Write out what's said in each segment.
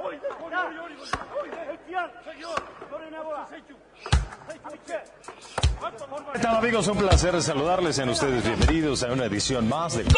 ¿Qué tal, amigos? Un placer saludarles. Sean ustedes bienvenidos a una edición más de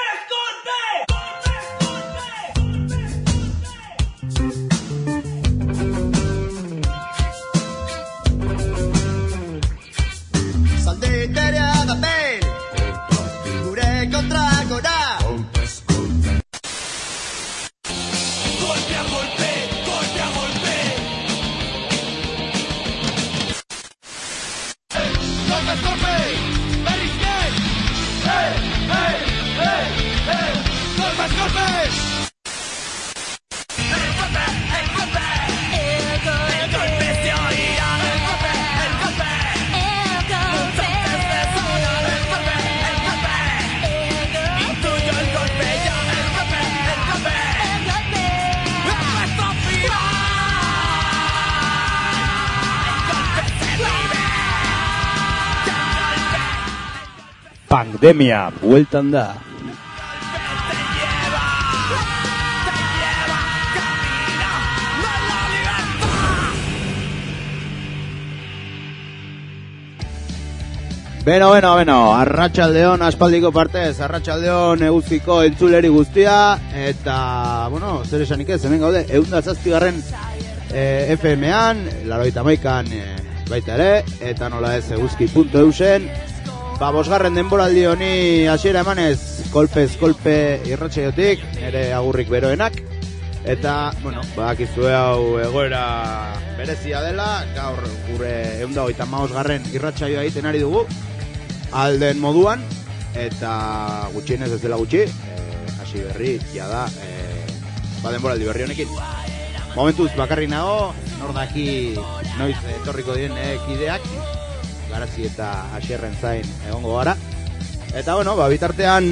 Pandemia, bueltan da. Beno, arratsaldeon aspaldiko partez, arratsaldeon eguzkiko entzuleri guztia, eta, bueno, zer esanik ez, hemen gaude, 107. FM-an, 81an baita ere, eta nola ez eguzki.eusen, bosgarren denboraldi honi hasiera emanez, kolpez kolpe irratsaiotik, nire agurrik beroenak, eta, bueno, bakizue hau egoera berezia dela, gaur gure 135. Irratsaioa egiten ari dugu, alden moduan, eta gutxienez ez dela gutxi, hasi berri, jada, denboraldi berri honekin. Momentuz bakarrik nago, nordaki noiz etorriko diren kideak, Garazi eta Asierren zain egongo gara. Eta, bueno, bitartean,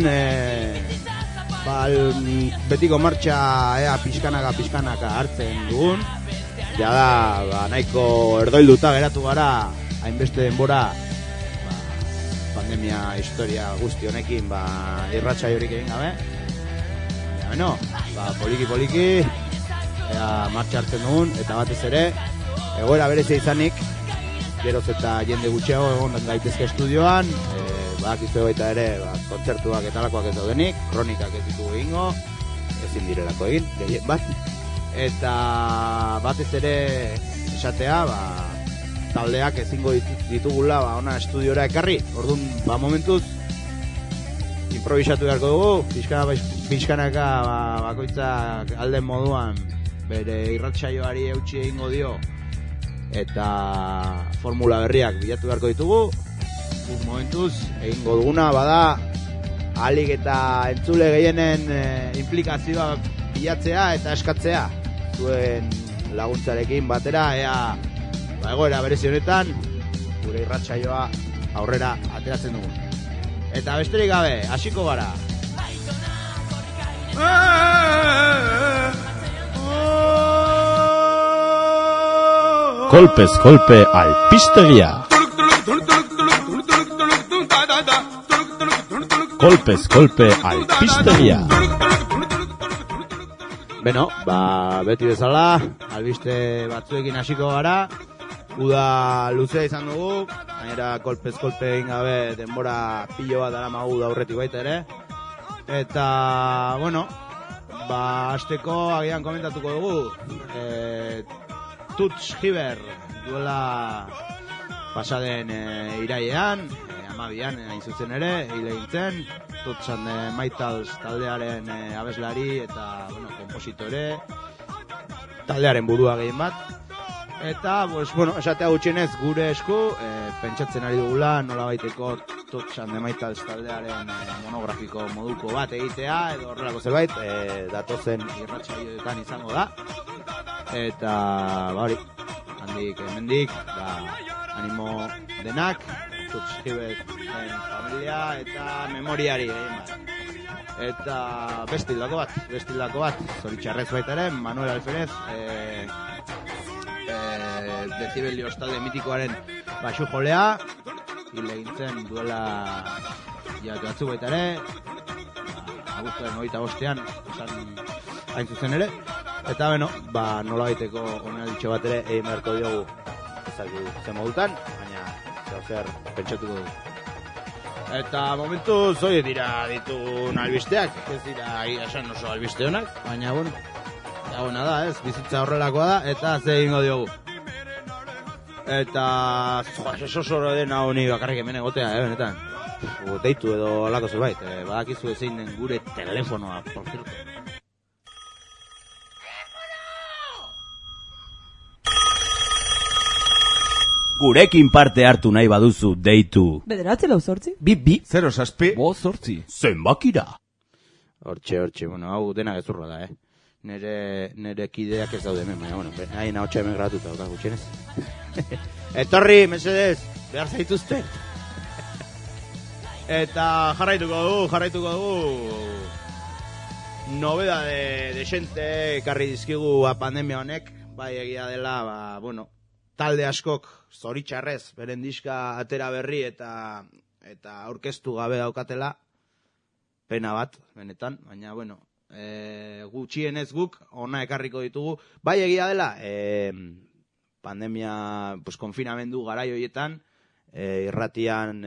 betiko martxa pixkanaka hartzen dugun. Jada, nahiko erdoilduta geratu gara, hainbeste denbora, pandemia historia guzti honekin, irratsaiorik egin gabe. Bueno, poliki, martxa hartzen dugun, eta batez ere, egoera berezia izanik, geroz eta jende gutxiago egon gaitezke estudioan, bakizue baita ere, kontzertuak eta alakoak ez daudenik, kronikak ez ditugu egingo, ezin direlako egin, gehien bat. Eta batez ere esatea, taldeak ezingo ditugula ona estudiora ekarri. Orduan, momentuz improvisatu beharko dugu, pixkanaka bakoitzak alden moduan bere irratsaioari eutsi egingo dio, eta formula berriak bilatu beharko ditugu. Momentuz egingo duguna bada ahalik eta entzule gehienen implikazioa bilatzea eta eskatzea zuen laguntzarekin batera, egoera berezi honetan gure irratsaioa aurrera ateratzen dugu. Eta besterik gabe, hasiko gara. Kolpez kolpe alpistegia. Kolpez kolpe alpistegia. Beno, beti bezala, albiste batzuekin hasiko gara. Uda luzea izan dugu, gainera kolpez kolpe egin gabe denbora pilo bat daramagu da aurretik baita ere. Eta, bueno, hasteko agian komentatuko dugu. Tuts Hiber duela pasaden irailean, 12an hain zuzen ere, hile gintzen, Tuts and the Maytals taldearen abeslari eta, bueno, kompositore, taldearen burua gehien bat. Eta, esatea gutxienez gure esku, pentsatzen ari dugula nola baiteko Tuts and the Maytals taldearen monografiko moduko bat egitea, edo horrelako zerbait, datozen irratsaioetan izango da. Eta, hori, handik, hemendik, animo denak, Tuts Hiberen familia eta memoriari egin bat. Eta bestildako bat, zoritxarrez baita ere, Manuel Alferez, Decibelios talde mitikoaren basu jolea, hile gintzen duela jatu batzu baita ere, abuztuaren 25an, hain zuzen ere. Eta beno, nola baiteko onalditxo bat ere egin beharko diogu ezagu zen modutan, baina zer pentsatuko dugu. Eta momentu zoie dira ditun albisteak, ez dira esan oso albiste honak, baina bueno, dagoena da ez, bizitza horrelakoa da, eta ze egingo diogu. Eta, sosoro den hau ni bakarrik hemen egotea, benetan. Deitu edo alako zerbait, badakizu ezein den gure telefonoa, por cierto. Gurekin parte hartu nahi baduzu deitu. 9-8. 2-0-7 zenbakira. Hortxe, bueno, hau dena gezurra da, Nere kideak ez daude hemen, baina, bueno, nahi nahotxa hemen gratuta, oka gutxenez. Etorri, mesedez, behar zaituzte. Eta jarraituko dugu. Nobeda de xente, karri dizkigu pandemia honek, bai egia dela, bueno, talde askok zoritxarrez, beren diska atera berri eta aurkeztu gabe daukatela, pena bat, benetan, baina, bueno, gutxienez guk, ona ekarriko ditugu, bai egia dela, pandemia, konfinamendu garai horietan, irratian,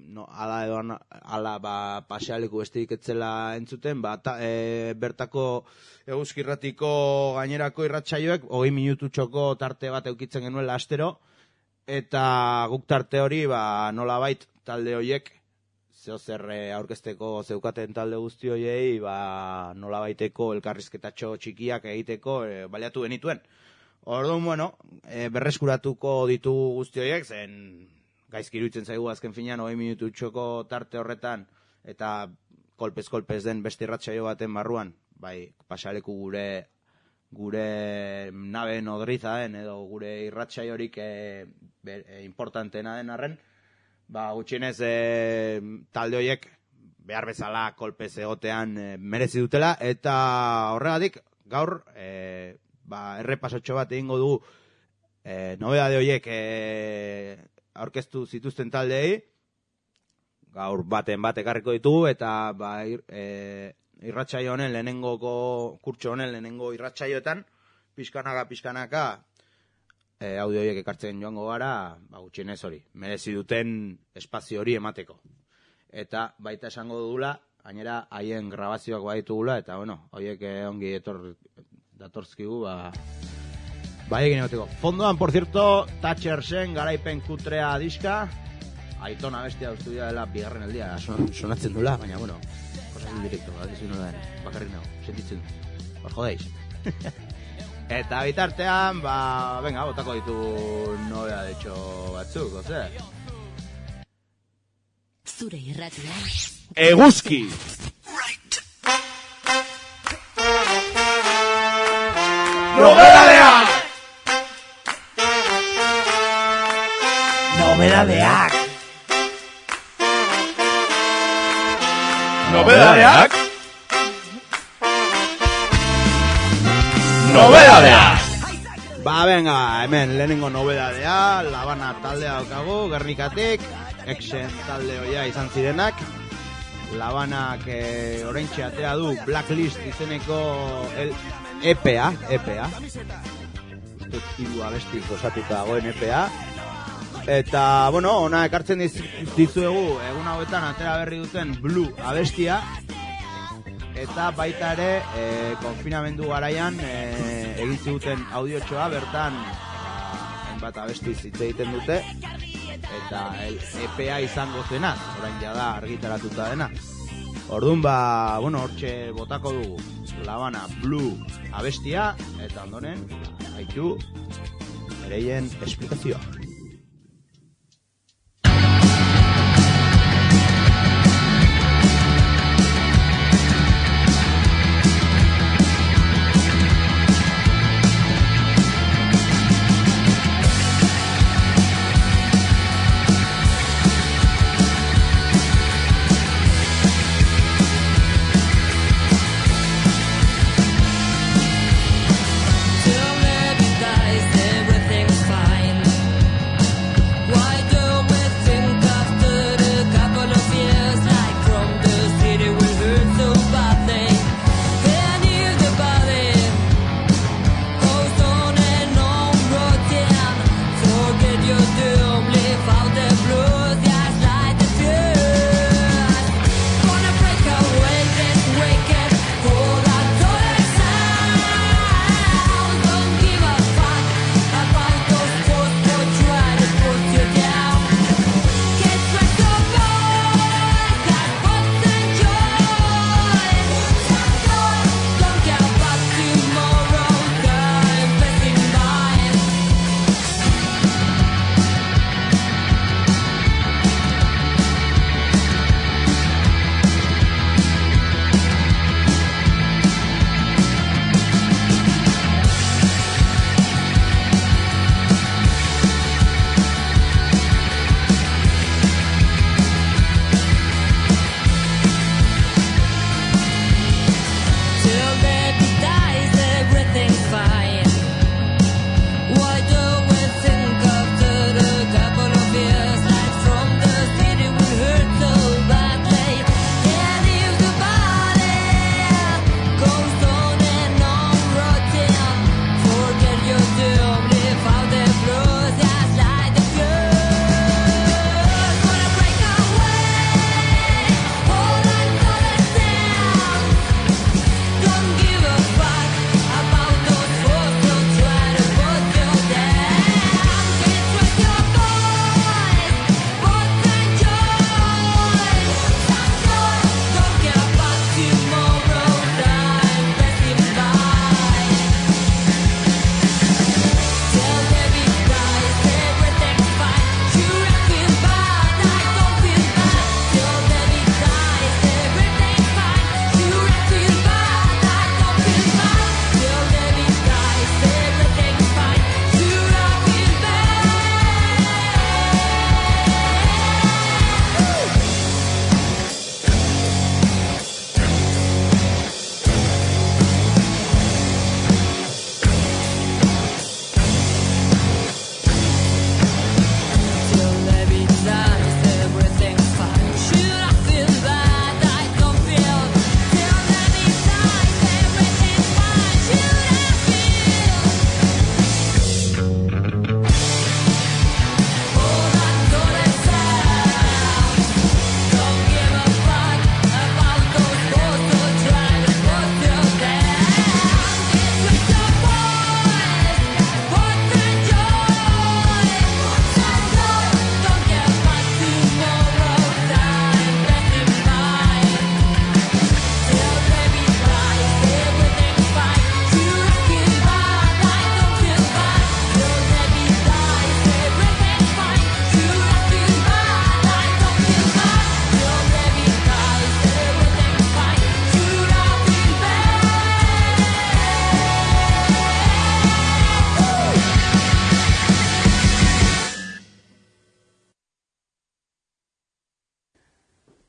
ala pasealeku besterik etzela entzuten, bertako eguzki irratiko gainerako irratsaioek 20 minututxoko tarte bat eukitzen genuela astero, eta guk tarte hori nolabait talde horiek zeozer aurkezteko zeukaten talde guzti horiei nolabaiteko elkarrizketatxo txikiak egiteko baliatu genituen. Orduan, bueno, berreskuratuko ditugu guzti horiek, zen gaizki iruditzen zaigu azken finean 20 minututxoko tarte horretan eta kolpez den beste irratsaio baten barruan, bai, pasaleku gure nabe nodriza den edo gure irratsaiorik importantena den arren, gutxienez talde horiek behar bezala kolpez egotean merezi dutela, eta horregatik gaur errepasotxo bat egingo dugu nobedade horiek aurkeztu zituzten taldeei, gaur baten bat ekarriko ditugu, eta irratsaio honen kurtso honen lehenengo irratsaioetan, pixkanaka audio horiek ekartzen joango gara, gutxienez hori, merezi duten espazio hori emateko. Eta baita esango dugula, gainera haien grabazioak baditugula, eta bueno, horiek ongi datorzkigu, egin egoteko. Fondoan, por cierto, Thatchersen garaipen kutrea diska, Aitona bestia duztu dela bigarren aldia, sonatzen dula, baina, bueno, kosak indirekto, badizu nola den, bakarrik nago, sentitzen du, hor jodeiz. Eta bitartean, venga, botako ditu nobea de hecho batzuk, oze? Zure irratian. Eguzki! Nobedadeak! Nobedadeak! Nobedadeak! Nobedadeak! Venga, hemen lehenengo nobedadea, Labana taldea daukagu, Gernikatik, Exen talde hoia izan zirenak, Labanak oraintxe atea du Blacklist izeneko EPA. Uste hiru abestik osatuta dagoen EPA. Eta, bueno, ona ekartzen dizuegu egun hauetan atera berri duten Blue abestia. Eta baita ere, konfinamendu garaian egin ziguten audiotxoa, bertan hainbat abestiz hitz egiten dute. Eta EPA izango zena, orain jada argitaratuta dena. Orduan, hortxe botako dugu Labana Blue abestia, eta ondoren, haitu, ereien esplikazioa. Everything's fine.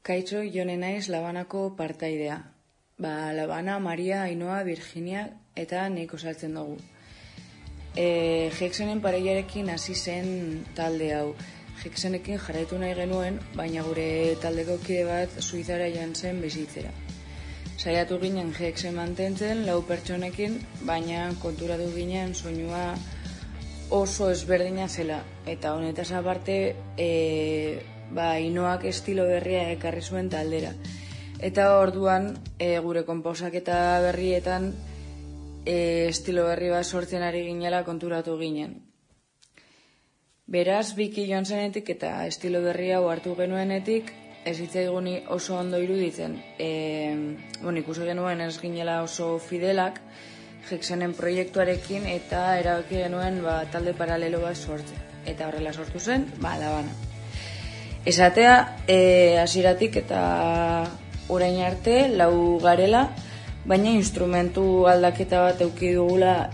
Kaitxo, Jone naiz Labanako partaidea. Labana, Maria, Ainoa, Virginia eta nik osatzen dugu. Hexenen pareiarekin hasi zen talde hau. Hexenekin jarraitu nahi genuen, baina gure taldeko kide bat Suizara joan zen bizitzera. Saiatu ginen Hexen mantentzen 4 pertsonekin, baina konturatu ginen soinua oso ezberdina zela. Eta honetaz aparte, Ainoak estilo berria ekarri zuen taldera. Eta orduan, gure konposaketa berrietan estilo berri bat sortzen ari ginela konturatu ginen. Beraz, Biki joan zenetik eta estilo berri hau hartu genuenetik, ez zitzaigun oso ondo iruditzen. Ikusi genuen ez ginela oso fidelak Hexenen proiektuarekin eta erabaki genuen talde paralelo bat sortzen. Eta horrela sortu zen, Labana. Esatea, hasieratik eta orain arte, 4 garela, baina instrumentu aldaketa bat eduki dugula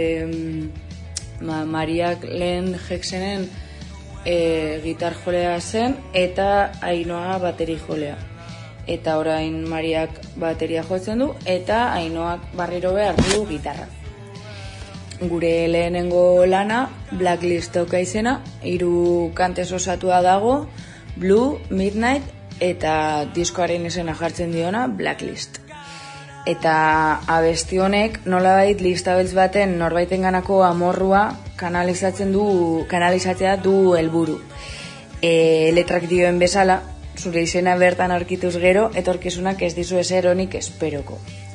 Mariak lehen Hexenen gitar jolea zen eta Ainoa bateri jolea. Eta orain Mariak bateria jotzen du eta Ainoak barriro behar du gitarra. Gure lehenengo lana, Blacklist dauka izena, 3 kantez osatua dago, Blue, Midnight eta diskoaren izena jartzen diona, Blacklist. Eta abesti honek nolabait listabeltz baten norbaitenganako amorrua kanalizatzea du helburu. Letrak dioen bezala, zure izena bertan aurkituz gero, etorkizunak ez dizu ezer honik esperoko.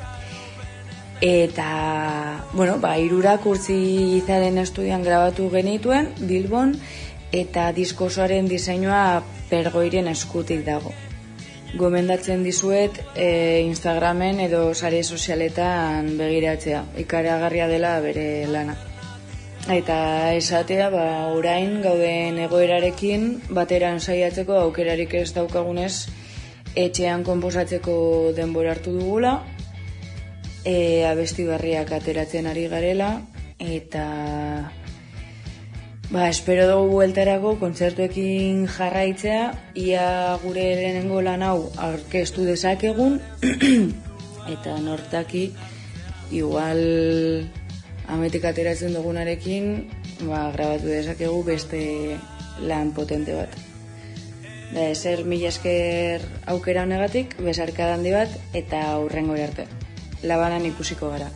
Eta, 3 urtzizaren estudian grabatu genituen, Bilbon, eta diskosoaren diseinua Pergoiren eskutik dago. Gomendatzen dizuet Instagramen edo sare sozialetan begiratzea, ikaragarria dela bere lana. Eta esatea, orain gauden egoerarekin bateran saiatzeko aukerarik ez daukagunez etxean konposatzeko denbora hartu dugula, abesti berriak ateratzen ari garela, eta espero dugu bueltarako kontzertuekin jarraitzea, ia gure lehenengo lan hau aurkeztu dezakegun, eta nortaki igual ametik ateratzen dugunarekin grabatu dezakegu beste lan potente bat. Ezer mila esker aukera honegatik, besarkada handi bat, eta hurrengo arte. Labanan ikusiko gara.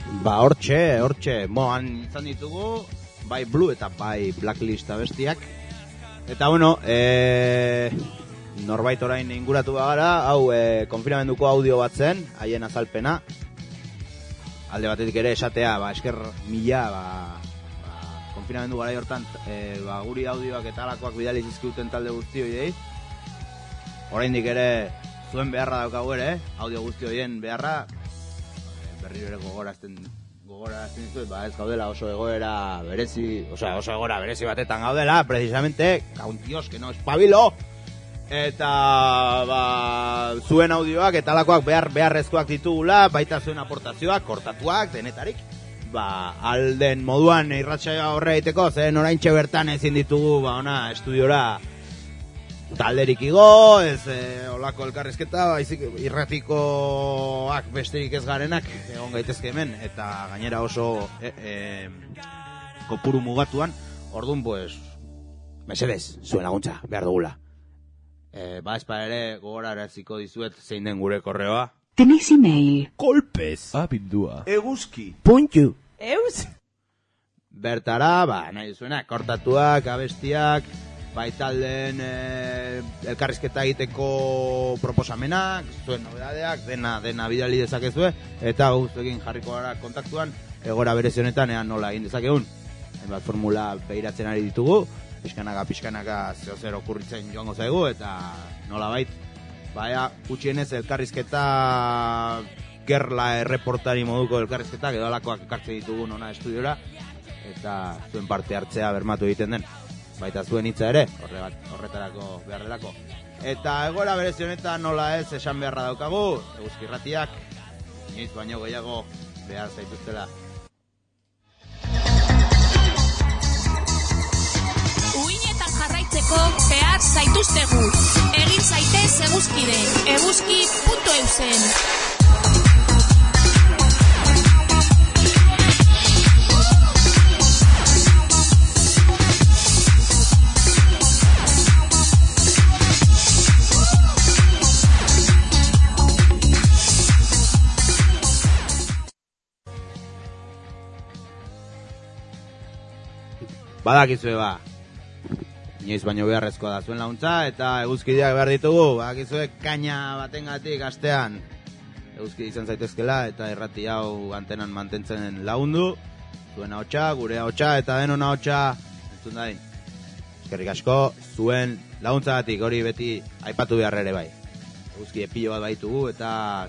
Hortxe, moan izan ditugu, bai Blue eta bai Blacklist abestiak. Eta bueno, norbait orain inguratu bagara, hau konfinamenduko audio bat zen, haien azalpena. Alde batetik ere esatea, esker mila, konfinamendu gara hortan, guri audioak eta alakoak bidali zizkuten talde guzti hoiei. Oraindik ere zuen beharra daukagu ere, audio guzti hoien beharra, berriro ere gogorazten dizuet, ez gaudela oso egoera berezi, oso egoera berezi batetan gaudela, precisamente, kauntios, que no espabilo, eta zuen audioak eta alakoak beharrezkoak ditugula, baita zuen aportazioak, kortatuak, denetarik, alden moduan irratsaioa horre egiteko, zen oraintxe bertan ezin ditugu, ona, estudiora talderik igo, ez olako elkarrizketa, baizik irratikoak besterik ez garenak egon gaitezke hemen, eta gainera oso kopuru mugatuan, orduan, mesedez, zuen laguntza, behar dugula. Ezpa ere gogoraraziko dizuet zein den gure korreoa. Tenéis email. Kolpez. Abildua. Eguzki. Puntu. Eus? Bertara, nahi duzuena, kortatuak, abestiak, baitaldeen elkarrizketa egiteko proposamenak, zuen nobedadeak, dena bidali dezakezue, eta guztekin jarriko gara kontaktuan, egora berezi honetan nola egin dezakegun. Hainbat formula behiratzen ari ditugu, pixkanaka zer okurritzen joango zaigu, eta nola bait, gutxienez elkarrizketa, gerla erreportari moduko elkarrizketa, edo alakoak ekartzen ditugu nona estudiora, eta zuen parte hartzea bermatu egiten den. Baita zuen hitza ere, horretarako behar delako. Eta egoera berezi honetan nola ez esan beharra daukagu, Eguzki Irratiak, inoiz baino gehiago behar zaituztela. Uinetan jarraitzeko behar zaituztegu. Egin zaitez eguzkide, eguzki.eusen. Badakizue inoiz baino beharrezkoa da zuen laguntza, eta eguzkideak behar ditugu, badakizue kaina batengatik astean eguzki izan zaitezkela, eta irrati hau antenan mantentzen lagundu, zuen ahotsa, gure ahotsa, eta denon ahotsa entzun dadin. Eskerrik asko, zuen laguntzagatik hori beti aipatu behar ere bai. Eguzki epilo bat baitugu, eta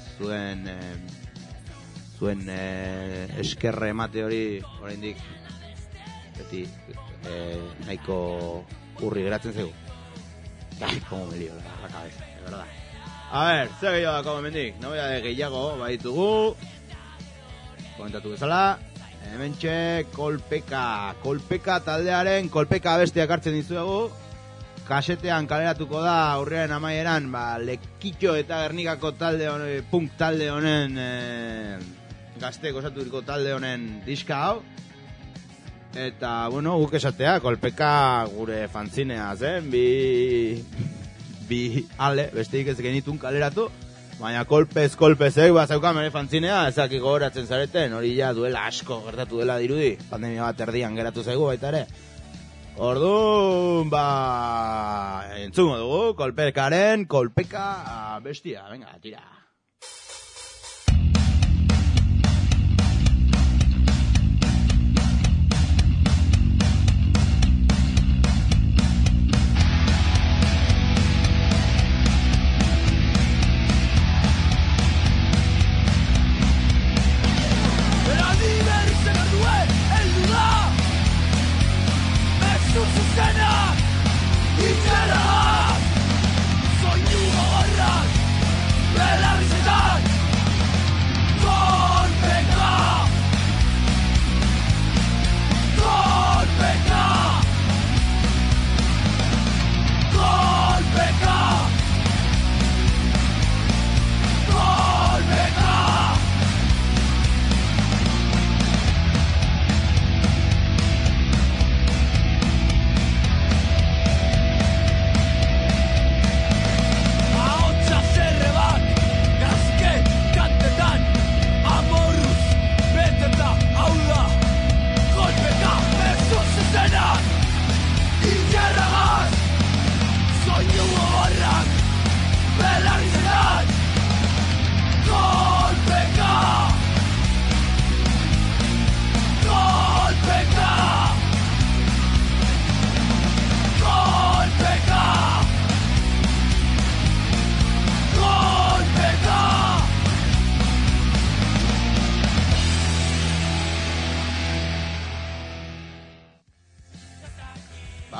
zuen eskerre emate hori oraindik beti nahiko urri geratzen zego. Como me lío la cabeza, de verdad. A ver, zer gehiago dako hemendik, nobedade gehiago baitugu. Komentatu bezala, hementxe kolpeka taldearen kolpeka abestiak hartzen dizuegu. Kasetean kaleratuko da aurrearen amaieran, Lekitxo eta Gernikako punk talde honen gazteek osaturiko talde honen diska hau. Eta, guk esatea, kolpeka gure fanzinea zen, bi ale, besteik ez genitun kaleratu, baina kolpezek, zeukan bere fanzinea, ezak gogoratzen zareten, hori ja duela asko gertatu dela dirudi, pandemia bat erdian geratu zaigu baita ere. Orduan, entzungo dugu, kolpeka bestia, venga, tira.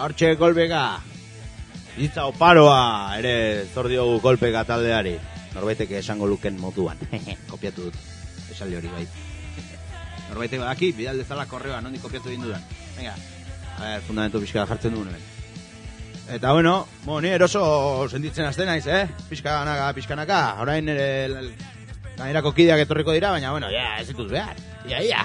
hortxe kolpeka. Itza oparoa ere zor diogu kolpeka taldeari. Norbaitek esango luken moduan. Kopiatu dut. Esaldi hori bai. Norbaitek badaki, bidal dezala korreoa, nondik kopiatu egin dudan. Venga, a ver, fundamentu pixka jartzen duen hemen. Eta bueno, ni eroso sentitzen azten naiz, pixkanaka. Orain ere gainerako kideak etorriko dira, baina bueno, ja, ez dituz behar. Ia.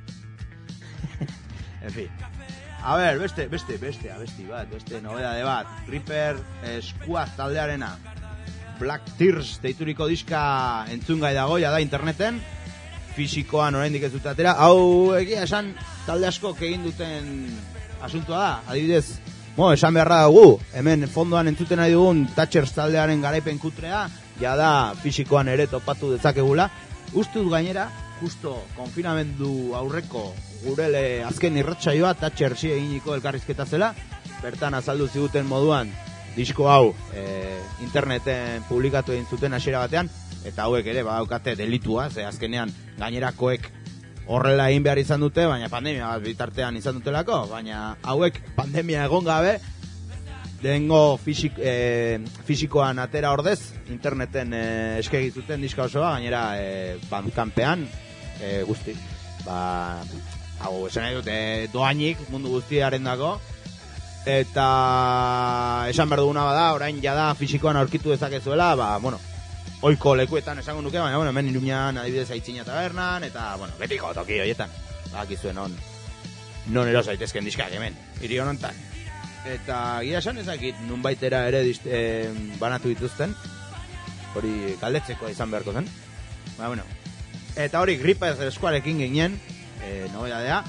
En fin. A ver, beste nobedade bat. Reaper Squad taldearena. Black Tears deituriko diska entzungai dagoia da interneten. Fisikoan oraindik ez dut atera. Hau egia esan talde asko egin duten asuntoa da. Adibidez, esan beharra dugu, hemen fondoan entzuten nahi dugun Thatchers taldearen garaipen kutrea, ja da fisikoan ere topatu dezakegula. Ustut gainera, justo konfinamendu aurreko gurele azken irratsaioa Thatchers eginiko elkarrizketa zela, bertan azaldu ziguten moduan disko hau interneten publikatu egin zuten hasiera batean, eta hauek ere badaukate delitua, ze azkenean gainerakoek horrela egin behar izan dute, baina pandemia bat bitartean izan dutelako, baina hauek pandemia egon gabe, lehengo fisikoan atera ordez, interneten eskegi zuten diska osoa, gainera Bandcampean guzti. Hau esan nahi dute doainik mundu guztiaren dako, eta esan behar duguna bada, orain jada fisikoan aurkitu dezakezuela, oiko lekuetan esango nuke, baina hemen Iruñan adibidez Aitzina tabernan, eta betiko toki horietan, bakizuen non eros daitezken diskak hemen, hiri honontan. Eta gira esan ezakit nunbaitera ere banatu dituzten, hori galdetzeko izan beharko zen. Eta hori Reaper Squarekin ginen, nobedadea,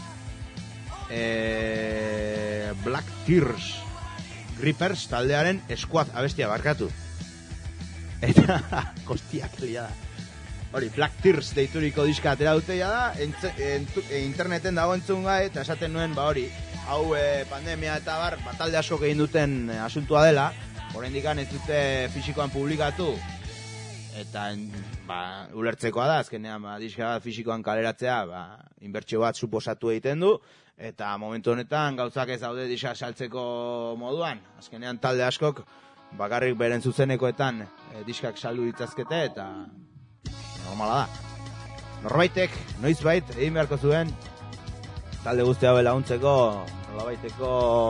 Black Tears Reapers taldearen Squad abestia barkatu. Eta kostiak liada. Hori, Black Tears deituriko diska atera dute da, interneten dago entzungai, eta esaten nuen, hori, hau pandemia eta talde asko egin duten asuntua dela, oraindik ez dute fisikoan publikatu, eta ulertzekoa da, azkenean diska bat fisikoan kaleratzea, inbertsio bat suposatu egiten du, eta momentu honetan gauzak ez daude diska saltzeko moduan, azkenean talde askok bakarrik beren zuzenekoetan diskak saldu ditzazkete, eta normala da. Norbaitek, noizbait, egin beharko zuen, talde guzti hau laguntzeko, nolabaiteko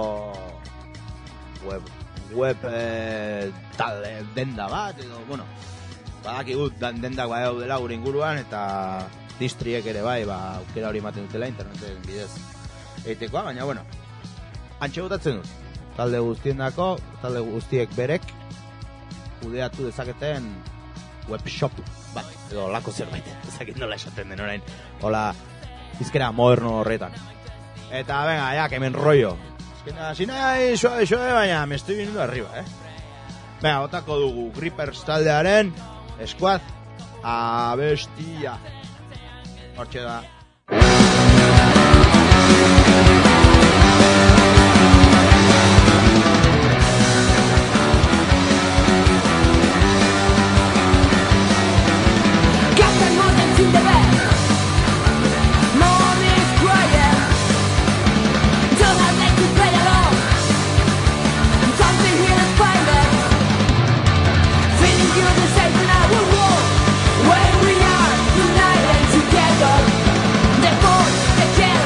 web talde denda bat, edo, badakigut dendak bai hau dela gure inguruan, eta distriek ere bai, aukera hori ematen dutela interneten bidez egitekoa, baina, antxe botatzen dut. Talde guztiendako, talde guztiek berek kudeatu dezaketen webshop bat, edo lako zerbait, ezakit nola esaten den orain, hola, izkera moderno horretan. Eta, venga, ya, que me enrollo. Hasi nahi, suave, baina, me estoy viniendo arriba, Venga, botako dugu Reapers taldearen Squad abestia. Hortxe da. When we are united together, the force, the chance.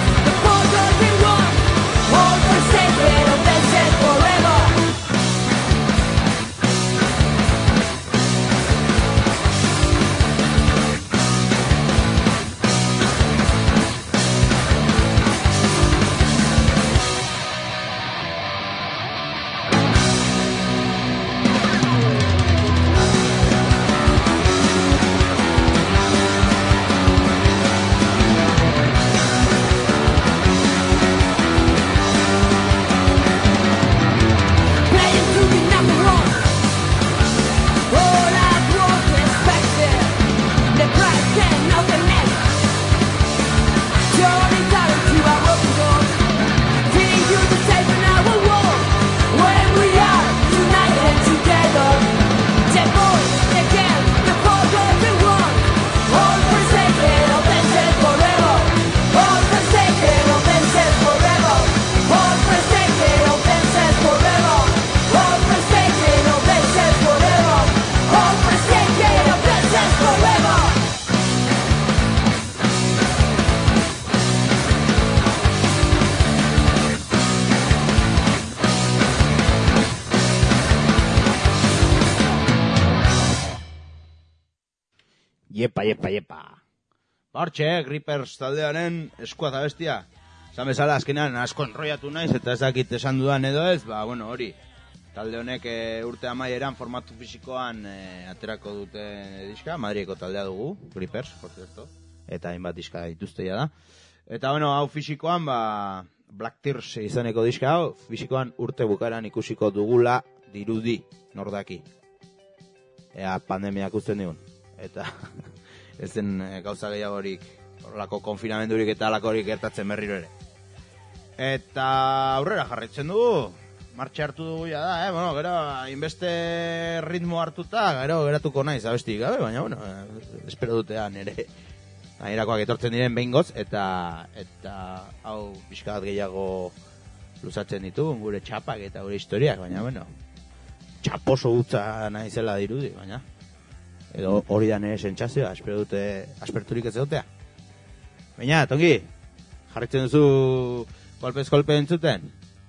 Yepa. Hortxe, Grippers taldearen eskuaz abestia. Zan bezala, azkenean asko enroiatu naiz, eta ezakit esan dudan edo ez, hori. Talde honek urte amaieran formatu fisikoan aterako duten diska, Madrieko taldea dugu, Grippers, por cierto. Eta hainbat diska dituzteia da. Eta hau fisikoan, Black Tears izaneko diska hau, fisikoan urte bukaeran ikusiko dugula dirudi, nordaki. Ea pandemiak usten digun. Eta ez zen gauza gehiagorik, horrelako konfinamendurik eta alakorik gertatzen berriro ere. Eta aurrera jarraitzen dugu, martxe hartu dugu ja da, gero, inbeste ritmo hartuta, gero geratuko naiz abestik gabe, baina, espero dutean ere, gainerakoak etortzen diren behingoz, eta hau pixka bat gehiago luzatzen ditu, gure txapak eta gure historiak, baina, txaposo gutza naizela dirudi, baina, edo hori da nire sentsazioa, espero dute asperturik ez egotea. Baina, Tongi, jarritzen duzu kolpez-kolpe entzuten?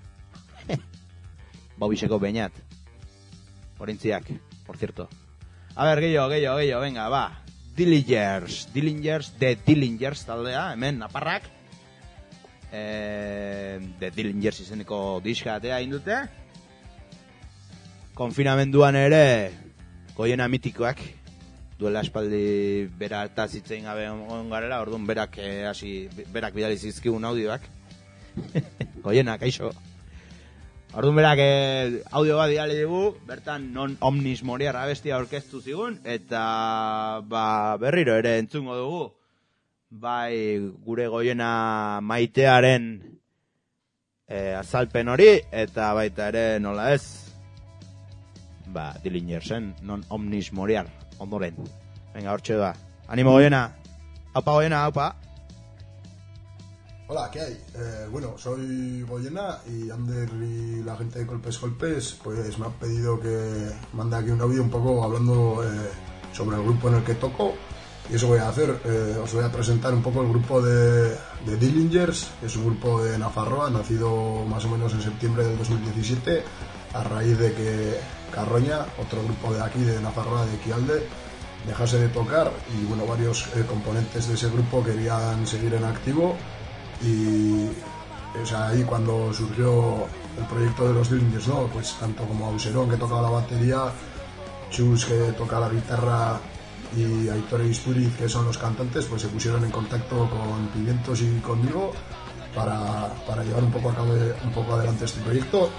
Baubiseko beinat. Orintziak, por cierto. A ver, gehiago, venga, Dillingers, The Dillingers taldea, hemen, Naparrak. The Dillingers izeneko diska atea indute. Konfinamenduan ere, goiena mitikoak, duela espaldi bera eta zitzein gabe ongarela, orduan berak bidali zizkigun audioak. Goiena, kaixo. Orduan berak audio bat bidali dugu, bertan non omnis moriar abestia orkestu zigun, eta berriro ere entzungo dugu. Bai gure goiena maitearen azalpen hori, eta baita ere nola ez, Dillingersen, non omnis moriar, ondoren. Venga, hortxe da. Animo goiena. Aupa goiena, aupa. Hola, ¿qué hay? Soy Goyena y Ander y la gente de Golpes, pues me han pedido que mande aquí un audio un poco hablando sobre el grupo en el que toco. Y eso voy a hacer. Os voy a presentar un poco el grupo de Dillingers, que es un grupo de Nafarroa, nacido más o menos en septiembre del 2017, a raíz de que Carroña, otro grupo de aquí de Nafarroa, de Equialde, dejase de tocar y varios componentes de ese grupo querían seguir en activo. Y es ahí cuando surgió el proyecto de los Dillingers, ¿no? Pues tanto como Auserón, que tocaba la batería, Chus, que toca la guitarra, y Aitor e Isturiz, que son los cantantes, pues se pusieron en contacto con Pimientos y conmigo para llevar un poco adelante este proyecto.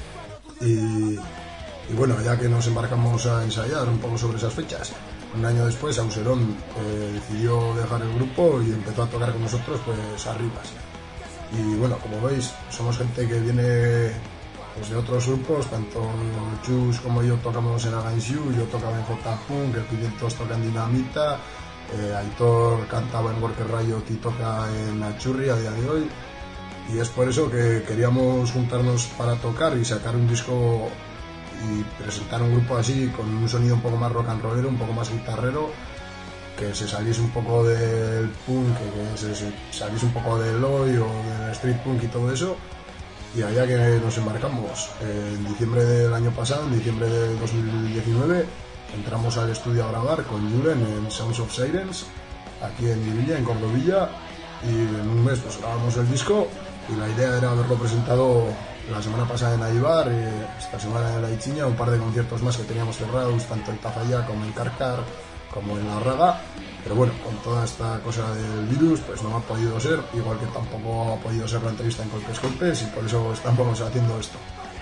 Y ya que nos embarcamos a ensayar un poco sobre esas fechas, un año después Auserón decidió dejar el grupo y empezó a tocar con nosotros pues arribas. Y como veis, somos gente que viene de otros grupos, tanto Chus como yo tocamos en Against You, yo tocaba en J-Punk, el Pimientos toca en Dinamita, Aitor cantaba en Worker Riot y toca en Achurri a día de hoy. Y es por eso que queríamos juntarnos para tocar y sacar un disco y presentar un grupo así, con un sonido un poco más rock and rollero, un poco más guitarrero, que se saliese un poco del punk, que se saliese un poco del oi o del street punk y todo eso. Y allá que nos embarcamos, en diciembre del año pasado, en diciembre del 2019, entramos al estudio a grabar con Julen en Sounds of Sirens, aquí en Mirilla, en Cordovilla, y en un mes pues grabamos el disco, y la idea era haberlo presentado la semana pasada en Aibar, esta semana en La Ichiña, un par de conciertos más que teníamos cerrados, tanto en Tafalla como en Carcar, como en La Raga, pero con toda esta cosa del virus, pues no ha podido ser, igual que tampoco ha podido ser la entrevista en Golpes, y por eso estamos haciendo esto.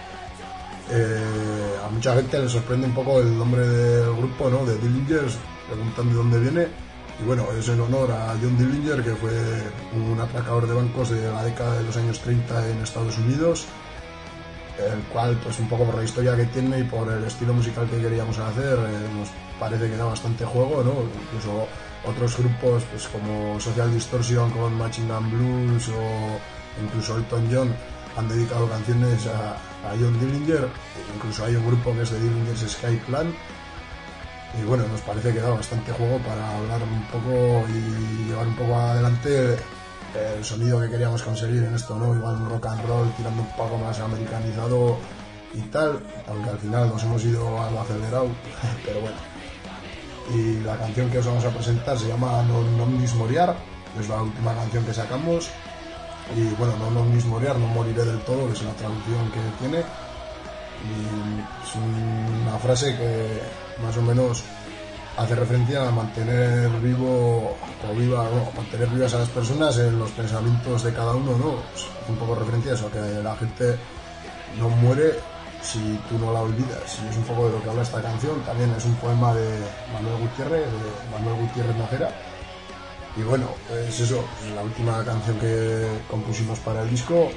A mucha gente le sorprende un poco el nombre del grupo, ¿no? De Dillingers, preguntan de dónde viene, y es en honor a John Dillinger, que fue un atracador de bancos de la década de los años 30 en Estados Unidos, el cual, pues un poco por la historia que tiene y por el estilo musical que queríamos hacer, nos parece que da bastante juego, ¿no? Incluso otros grupos, pues como Social Distortion con Machine Gun Blues, o incluso Elton John, han dedicado canciones a John Dillinger. Incluso hay un grupo que es de Dillinger's Sky Clan, y nos parece que da bastante juego para hablar un poco y llevar un poco adelante el sonido que queríamos conseguir en esto, ¿no? Igual un rock and roll tirando un poco más americanizado y tal, aunque al final nos hemos ido a lo acelerado, pero y la canción que os vamos a presentar se llama Non omnis moriar, es la última canción que sacamos. Y bueno, non omnis moriar, no moriré del todo, que es la traducción que tiene. Y es una frase que más o menos hace referencia a mantener vivo o viva, no, mantener vivas a las personas en los pensamientos de cada uno, ¿no? Es un poco referencia a eso, que la gente no muere si tú no la olvidas. Y es un poco de lo que habla esta canción. También es un poema de Manuel Gutiérrez Najera. Y bueno, pues eso, es la última canción que compusimos para el disco.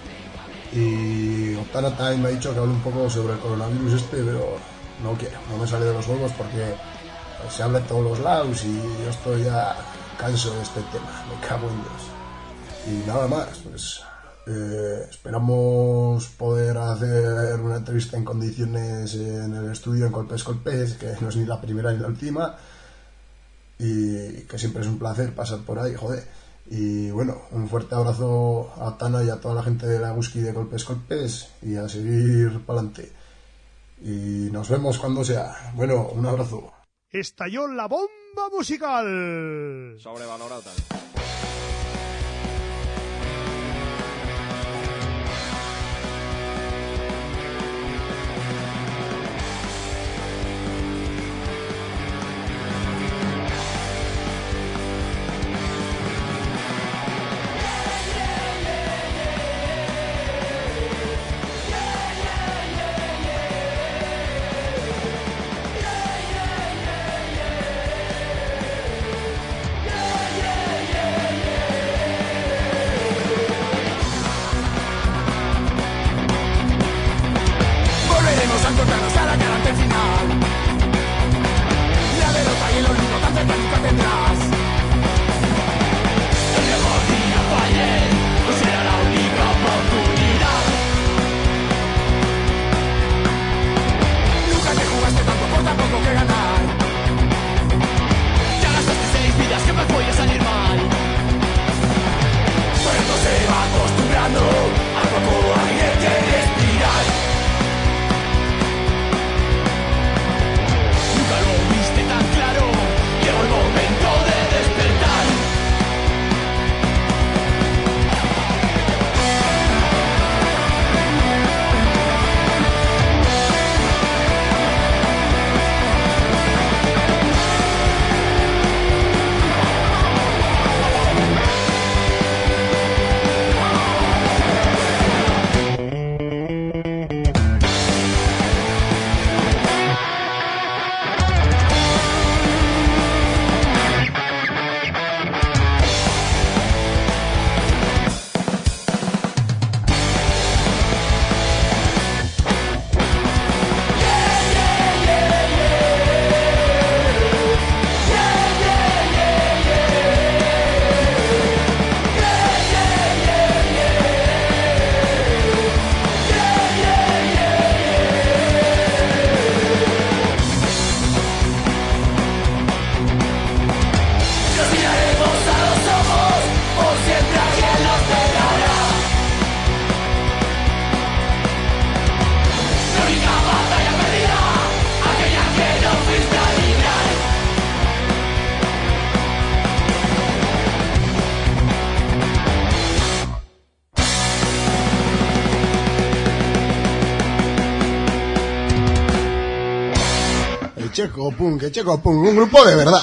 Y Otana también me ha dicho que hable un poco sobre el coronavirus pero no quiero, no me sale de los huevos porque se habla en todos los lados y yo estoy ya canso de este tema, me cago en Dios. Y nada más, pues esperamos poder hacer una entrevista en condiciones en el estudio en Colpes, que no es ni la primera ni la última. Y que siempre es un placer pasar por ahí, joder. Y bueno, un fuerte abrazo a Tana y a toda la gente de la Eguski de Colpes y a seguir para adelante. Y nos vemos cuando sea. Bueno, un abrazo. Estalló la bomba musical. Sobrevalorado tal. Checo Punk, un grupo de verdad.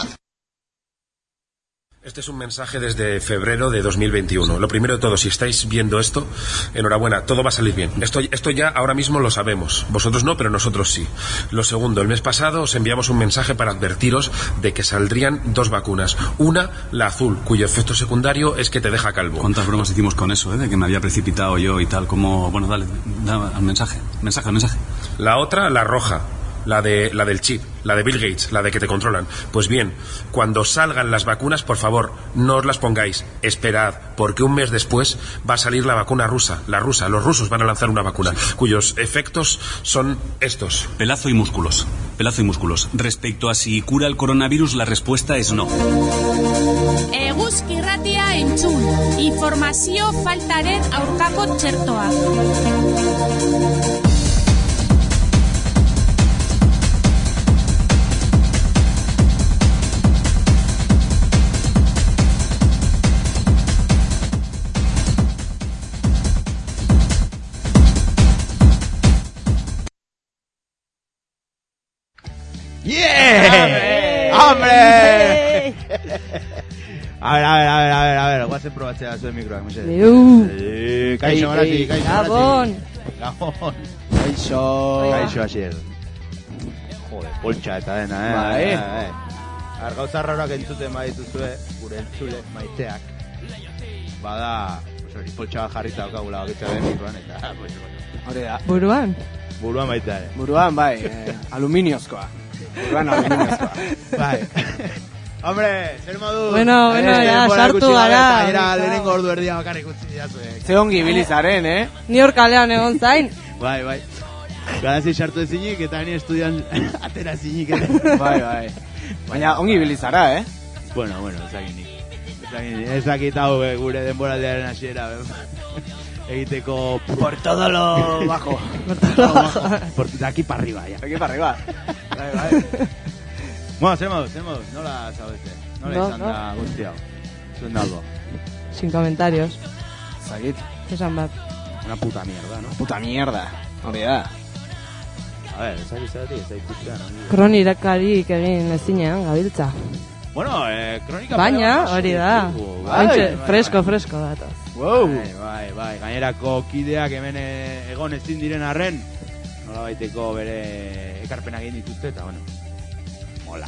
Este es un mensaje desde febrero de 2021. Lo primero de todo, si estáis viendo esto, enhorabuena, todo va a salir bien. Esto ya ahora mismo lo sabemos. Vosotros no, pero nosotros sí. Lo segundo, el mes pasado os enviamos un mensaje para advertiros de que saldrían 2 vacunas. Una, la azul, cuyo efecto secundario es que te deja calvo. ¿Cuántas bromas hicimos con eso, de que me había precipitado yo y tal? Como, bueno, dale al mensaje. La otra, la roja. La del chip, la de Bill Gates, la de que te controlan. Pues bien, cuando salgan las vacunas, por favor, no os las pongáis. Esperad, porque un mes después va a salir la vacuna rusa. La rusa, los rusos van a lanzar una vacuna, cuyos efectos son estos. Pelazo y músculos. Respecto a si cura el coronavirus, la respuesta es no. Eguzki irratia entzun. Informazio faltaren aurkako txertoa. A ver, guazen probatzea zuen mikroak, mese. Kaixo, Marati, kaixo, Gabon. Gabon. Kaixo, Asier. Jode, poltsa eta dena, Gauza raroak entzuten badituzue, gure entzule maiteak. Bada, poltsa bat jarrita okagula bakitza den mikroan, eta, hori da. Buruan baita ere. Buruan, bai, aluminiozkoa. Bai. Hombre, zer modu? Bueno, ya, sartu gara. Era lehenengo ordu erdia bakarrik utzi diazue. Ze ongi bilizaren, Ni hor kalean egon zain. Bai. Garazi sartu ezinik eta ni estudian atera ezinik. Bai. Baina ongi bilizara, Bueno, ezakinik hau gure denboraldearen hasiera. Egiteko por todo lo bajo. Por de aquí para arriba, ya. Aquí para arriba. Bai. Bueno, zer moduz, nola zaudete? Nola izan da guzti hau? Zuen dalbo. Sin comentarios. Zagit? Esan bat. Una puta mierda, ¿no? Puta mierda. Hori da. A ver, zeratik, ikustea, no? Kronikakarik egin ezinean, gabiltza. Bueno, kronika... Baina, hori da. Fresko datoz. Wow. Bai. Gainerako kideak hemen egon ezin diren arren, nola baiteko bere ekarpenak egin dituzte, eta bueno, mola.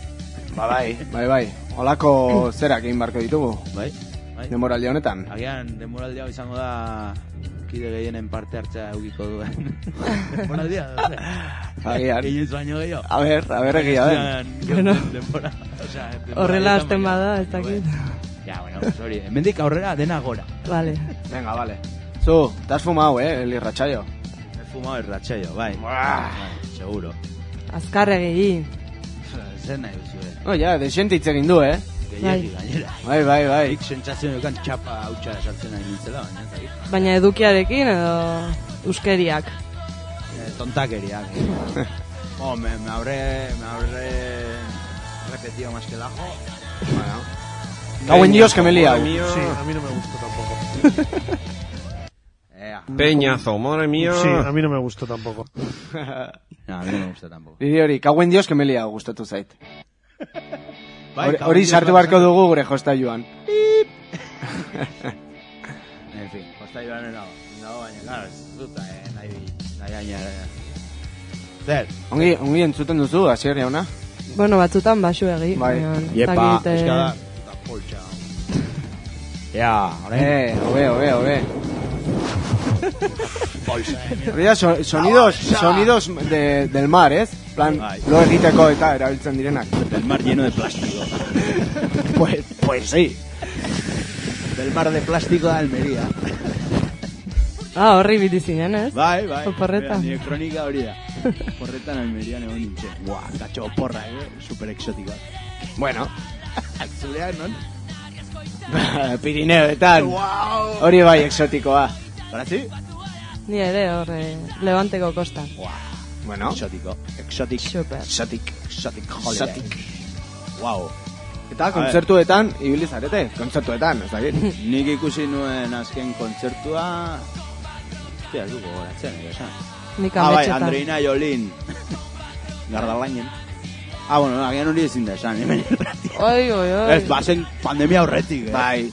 Bai. Olako zerak egin barko ditugu. Bai. Denboraldi honetan. Agian, denboraldi hau izango da kide gehienen parte hartzea eukiko duen. Denboraldia, Agian. Gehienz baino gehiago. A ver, egia den. Bueno. Horrela hasten bada, ez dakit. Ja, bueno, hori. Hemendik aurrera dena gora. Vale. Venga, vale. Zu, te has fumado, el irratsaio. Me he fumado el irratsaio, bai. Seguro. Azkarregi. Zer nahi duzu, No, ya, desentitz egin du, Gehiagi gainera. Bai. Ik sentsazio dukan txapa hautsa sartzen nahi nintzela, baina zakit. Baina edukiarekin edo euskeriak? Tontakeriak. Me habré repetido más que el ajo. Bueno. Cago en Dios que me he liado. Sí, a mí no me gustó tampoco. Peñazo, madre mía. Sí, a mí no me gustó tampoco. No, a mí no me gusta tampoco. Hori, cago en Dios que me he liado, gustatu zait. Hori sartu barko dugu gure jostailuan. En fin, jostailuan no, baina, claro, ez dut nahi gaina. Zer? Ongi entzuten duzu, Asier jauna? Bueno, batzutan basu egi. Bai. Iepa, eskada, poltsa. Ja, Obe. Hori sonidos del mar, ¿ez? Plan, lo egiteko eta erabiltzen direnak. Del mar lleno de plástico. Pues sí. Del mar de plástico de Almería. Horri bitizinen, ez? Bai. Oporretan. Nire kronika hori da. Oporretan Almería egon nintzen. Gatxo oporra, super exotikoa. Bueno. Zulean, non? Pirineoetan. Hori bai exotikoa. Parazi? Ni ere hor Levanteko kostan. Bueno. Exotic. Super. Exotic holiday. Wow. Eta kontzertuetan ibili zarete, kontzertuetan, ez dakit. Nik ikusi nuen azken kontzertua. Hostia, ez dugu goratzen, esan. Nik ametxetan. Andreina Jolin. Gardalainen. Bueno, agian hori ezin da esan, hemen irratia. Oi. Ez, bazen pandemia aurretik, Bai.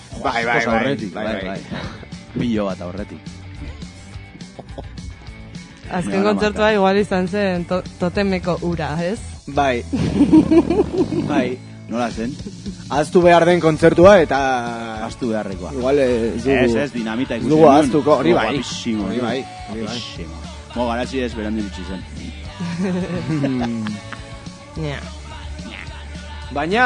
Pilo bat aurretik. Azken kontzertua igual izan zen totemeko ura, ez? Bai. Nola zen? Aztu behar den kontzertua eta... Aztu beharrekoa. Igual Ez, dinamita ikusi. Dugu aztuko, hori bai. Guapísimo. Mo, garazi ez berandu ditzi zen. Baina...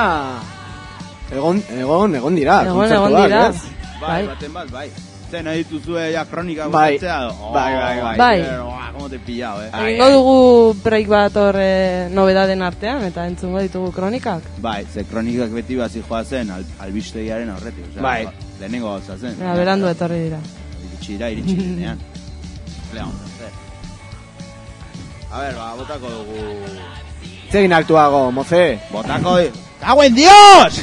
Egon dira, kontzertuak, ez? Bai, baten bat, bai. Zer, nahi dituzue ja kronika Bai. gustatzea? Bai. Como te pillao, Egingo dugu break bat hor nobedaden artean, eta entzungo ditugu kronikak. Bai, ze kronikak beti bazi joa zen albistegiaren aurretik. Bai. Lehenengo gauza zen. Berandu etorri dira. Iritsi denean. Leon, zer. A ver, botako dugu... Zegin altuago, moze. Botako... ¡Cago en Dios!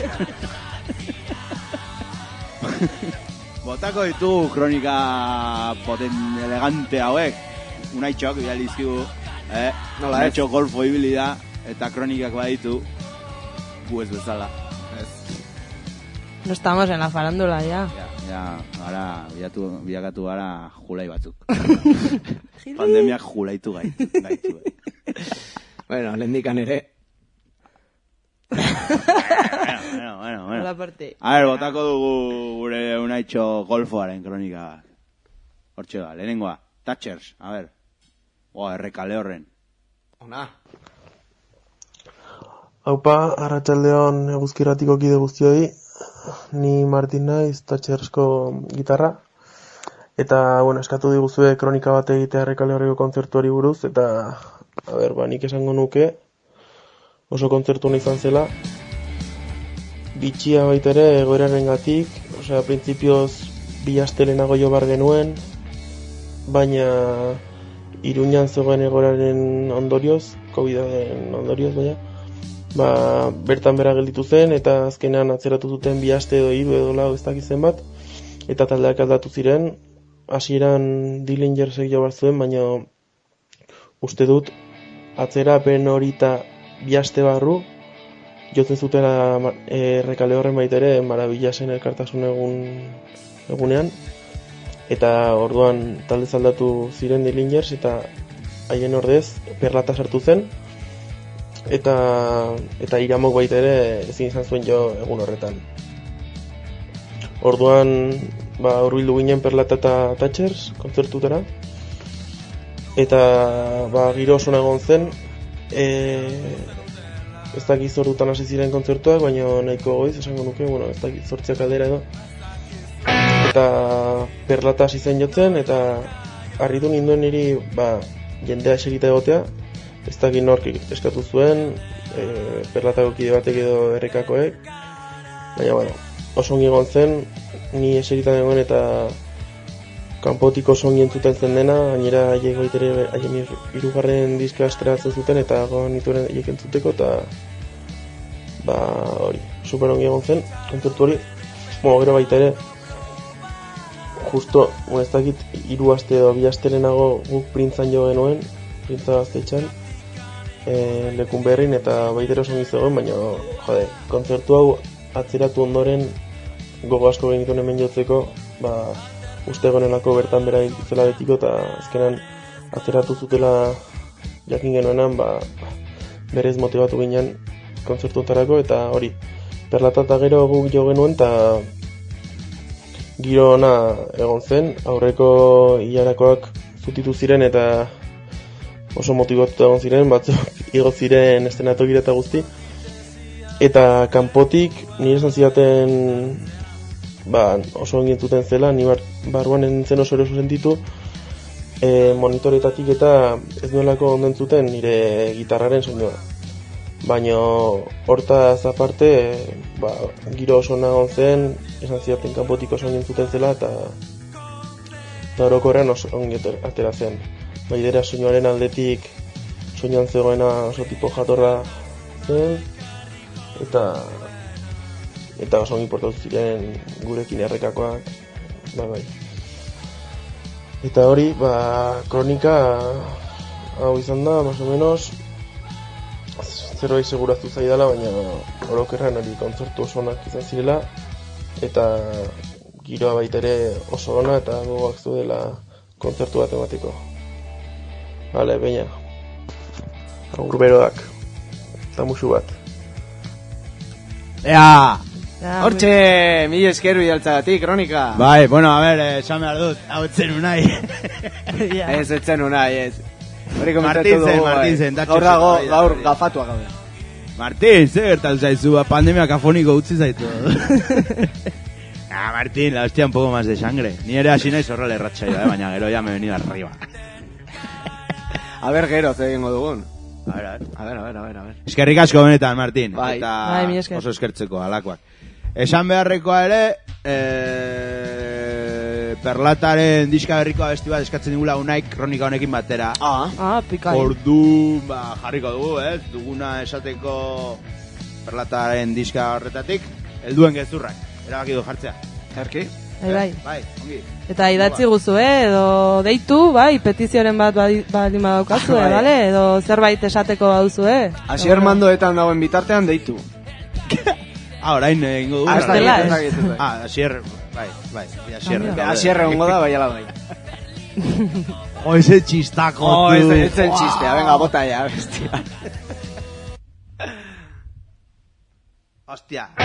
Botako ditugu kronika elegante hauek. Unaitxok, bializkigu. Unaitxok golfo ibili da. Eta kronikak baditu. Gu ez bezala. No estamos en la farándula, ya. Ja, ara, bilakatu gara julai batzuk. Pandemiak julaitu gaitu. Bueno, lehendikan ere. Bueno. Hola, parte. A ver, botako dugu gure Unaitxo golfoaren kronika. Hortxe da, lehenengoa. Thatchers, a ver. Errekale horren. Ona. Haupa, arratsaldeon eguzkiratiko kide guztioi. Ni Martin naiz, Thatchersko gitarra. Eta, bueno, eskatu diguzue kronika bat egitea Errekale horreko kontzertuari buruz. Eta, a ber, nik esango nuke oso kontzertu hona izan zela. Bitxia baitere egoeraren gatik. Osea, printzipioz bi aste lehenago jo bar genuen. Baina Iruñan zegoen egoeraren ondorioz, COVID-en ondorioz, bertan bera gelditu zen, eta azkenean atzeratu zuten 2 aste edo 3 edo 4 ez dakit zenbat, eta taldeak aldatu ziren. Hasieran Dillingersek jo bar zuen, baina uste dut atzerapen horita 2 aste barru jotzen zutela Errekale horren baitere Marabillasen elkartasun egunean, eta orduan talde aldatu ziren Dillingers, eta haien ordez Perlata sartu zen, eta Iramok baita ere ezin izan zuen jo egun horretan. Orduan hurbildu ginen Perlata eta Thatchers kontzertutara, eta giro oso egon zen. Ez dakit zordutan hasi ziren kontzertuak, baina nahiko goiz esango nuke, ez dakit 8 aldera edo. Eta Perlata hasi zen jotzen, eta harritu ninduen niri jendea eserita egotea. Ez dakit nork eskatu zuen, Perlatako kide batek edo errekakoek. Baina, oso ongi egon zen, ni eseritan egon eta kanpotik oso ongi entzuten zen dena, gainera haiek baitere haien 3. diska estrenatzen zuten, eta goan nituen haiek entzuteko, eta hori, super ongi egon zen, kontzertu hori. Gero baita ere, justo, ez dakit 3 aste edo 2 aste lehenago guk Printzan jo genuen, Printza Gaztetxan, lekun berrin, eta baitere oso ongi zegoen, baina, kontzertu hau atzeratu ondoren gogo asko genituen hemen jotzeko, uste gonelako bertan bera zela betiko, eta azkenan atzeratu zutela jakin genuenan, berez motibatu ginen kontzertutarako, eta hori, Perlata eta gero guk jo genuen, eta giro ona egon zen, aurreko hilarakoak zutitu ziren, eta oso motibatuta egon ziren, batzuk igo ziren estenatokira eta guzti, eta kanpotik nire esan zidaten oso ongi entzuten zela, ni barruan entzen oso eroso sentitu, monitoretatik eta ez nuelako ondo entzuten nire gitarraren soinua. Baina hortaz aparte, giro oso nagon zen, esan zidaten kanpotik oso ongi entzuten zela, eta orokorrean oso ongi atera zen. Baidera soinuaren aldetik soinuan zegoena oso tipo jatorra zen, eta oso ongi portatu ziren gurekin errekakoak, Eta hori, kronika hau izan da, más o menos, zerbait seguraztu zaidala, baina orokerran hori kontzertu oso onak izan zirela, eta giroa baita ere oso ona, eta gogoak zuela kontzertu bat emateko. Bale, baina, agur beroak, eta musu bat. Ea! Hortxe, mila esker bidaltzagatik, kronika. Bai, a ber, esan behar dut, hau etzen unai. Ez etzen unai, ez. Martin zen, gaur dago, gaur gafatua gaude. Martin, zer gertatu zaizu, pandemia kafoniko utzi zaitu. Martin, la hostia un poco más de sangre. Ni ere hasi naiz horrela erratxaioa, baina gero ya me he venido arriba. A ber, gero, ze egingo dugun. A ver. Eskerrik asko benetan, Martin. Bai. Eta oso eskertzeko, alakoak. Esan beharrekoa ere, Perlataren diska berriko abesti bat eskatzen digula unaik kronika honekin batera. Pikai. Ordu, jarriko dugu, duguna esateko Perlataren diska horretatik, helduen gezurrak, erabaki du jartzea. Erki? Bai, ongi. Eta idatzi guzu, edo deitu, petizioaren bat baldin badaukazu, edo zerbait esateko baduzu, Asier mandoetan dagoen bitartean deitu. Orain egingo du. Asier, bai. Asier egongo da, bai ala bai. Ese txistako. Ese txistea, venga, bota ya, bestia. Hostia.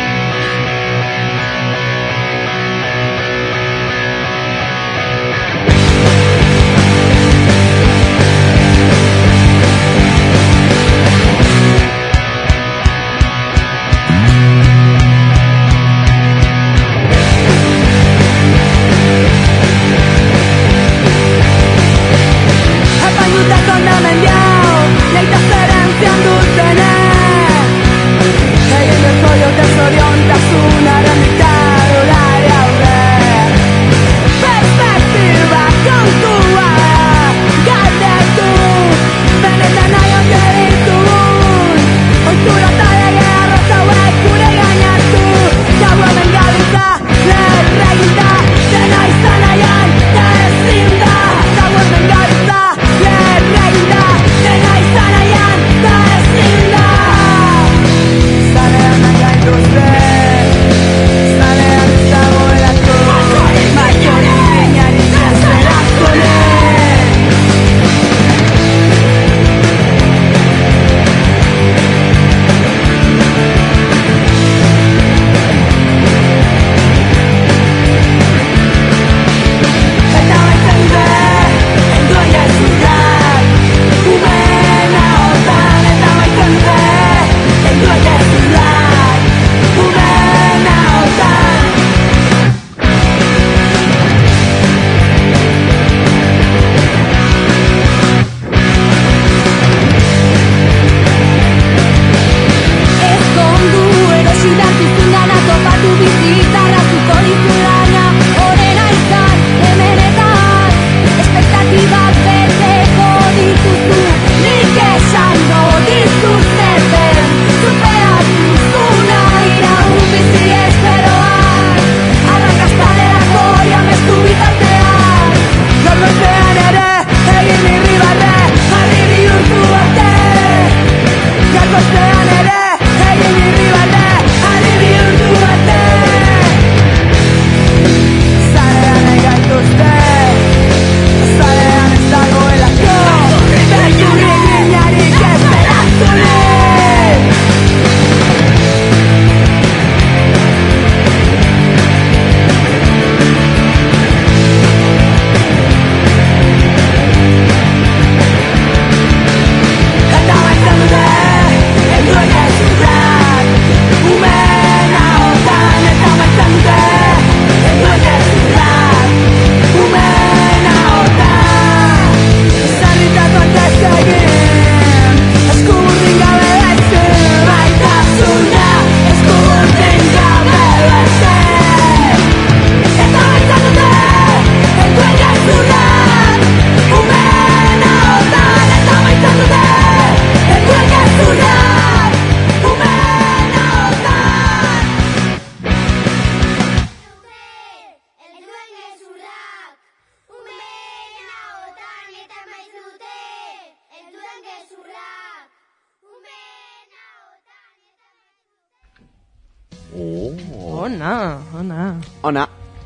Ona.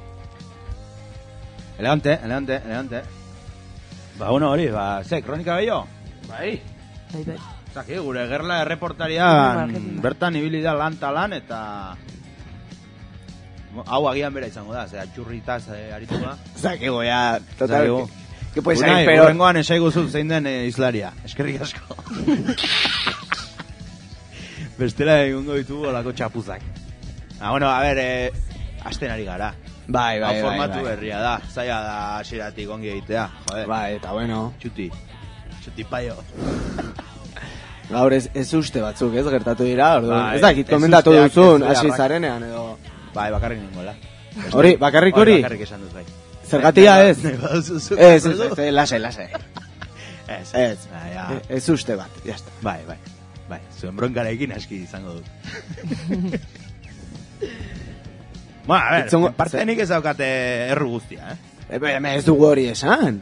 Elegante. Ba, bueno, hori, ze, kronika gehiago? Bai. Zaki, gure gerla erreportarian bertan ibili da lan eta... Hau agian bera izango da, txurritaz aritu da. Zaki, goia, total... Que puede ser, pero... Urrengoan esaiguzu zein den islaria. Eskerrik asko. Bestela egungo ditugu olako txapuzak. Bueno, a ver, asten ari gara. Bai. Formatu berria da, zaila da asiratik ongi egitea. Joder. Bai, eta bueno. Txuti paio. Gaur ez uste batzuk, ez gertatu dira, orduan. Ez dakit komendatu duzun, hasi zarenean edo... Bai, bakarrik ningoela. Hori, bakarrik hori? Bakarrik esan duz, bai. Zergatia ez? Ez, lase. Ez uste bat, jazta. Bai, zuen bronkarekin aski izango dut. Bueno, a ver, partenik ez daukate erru guztia, Ez dugu hori esan.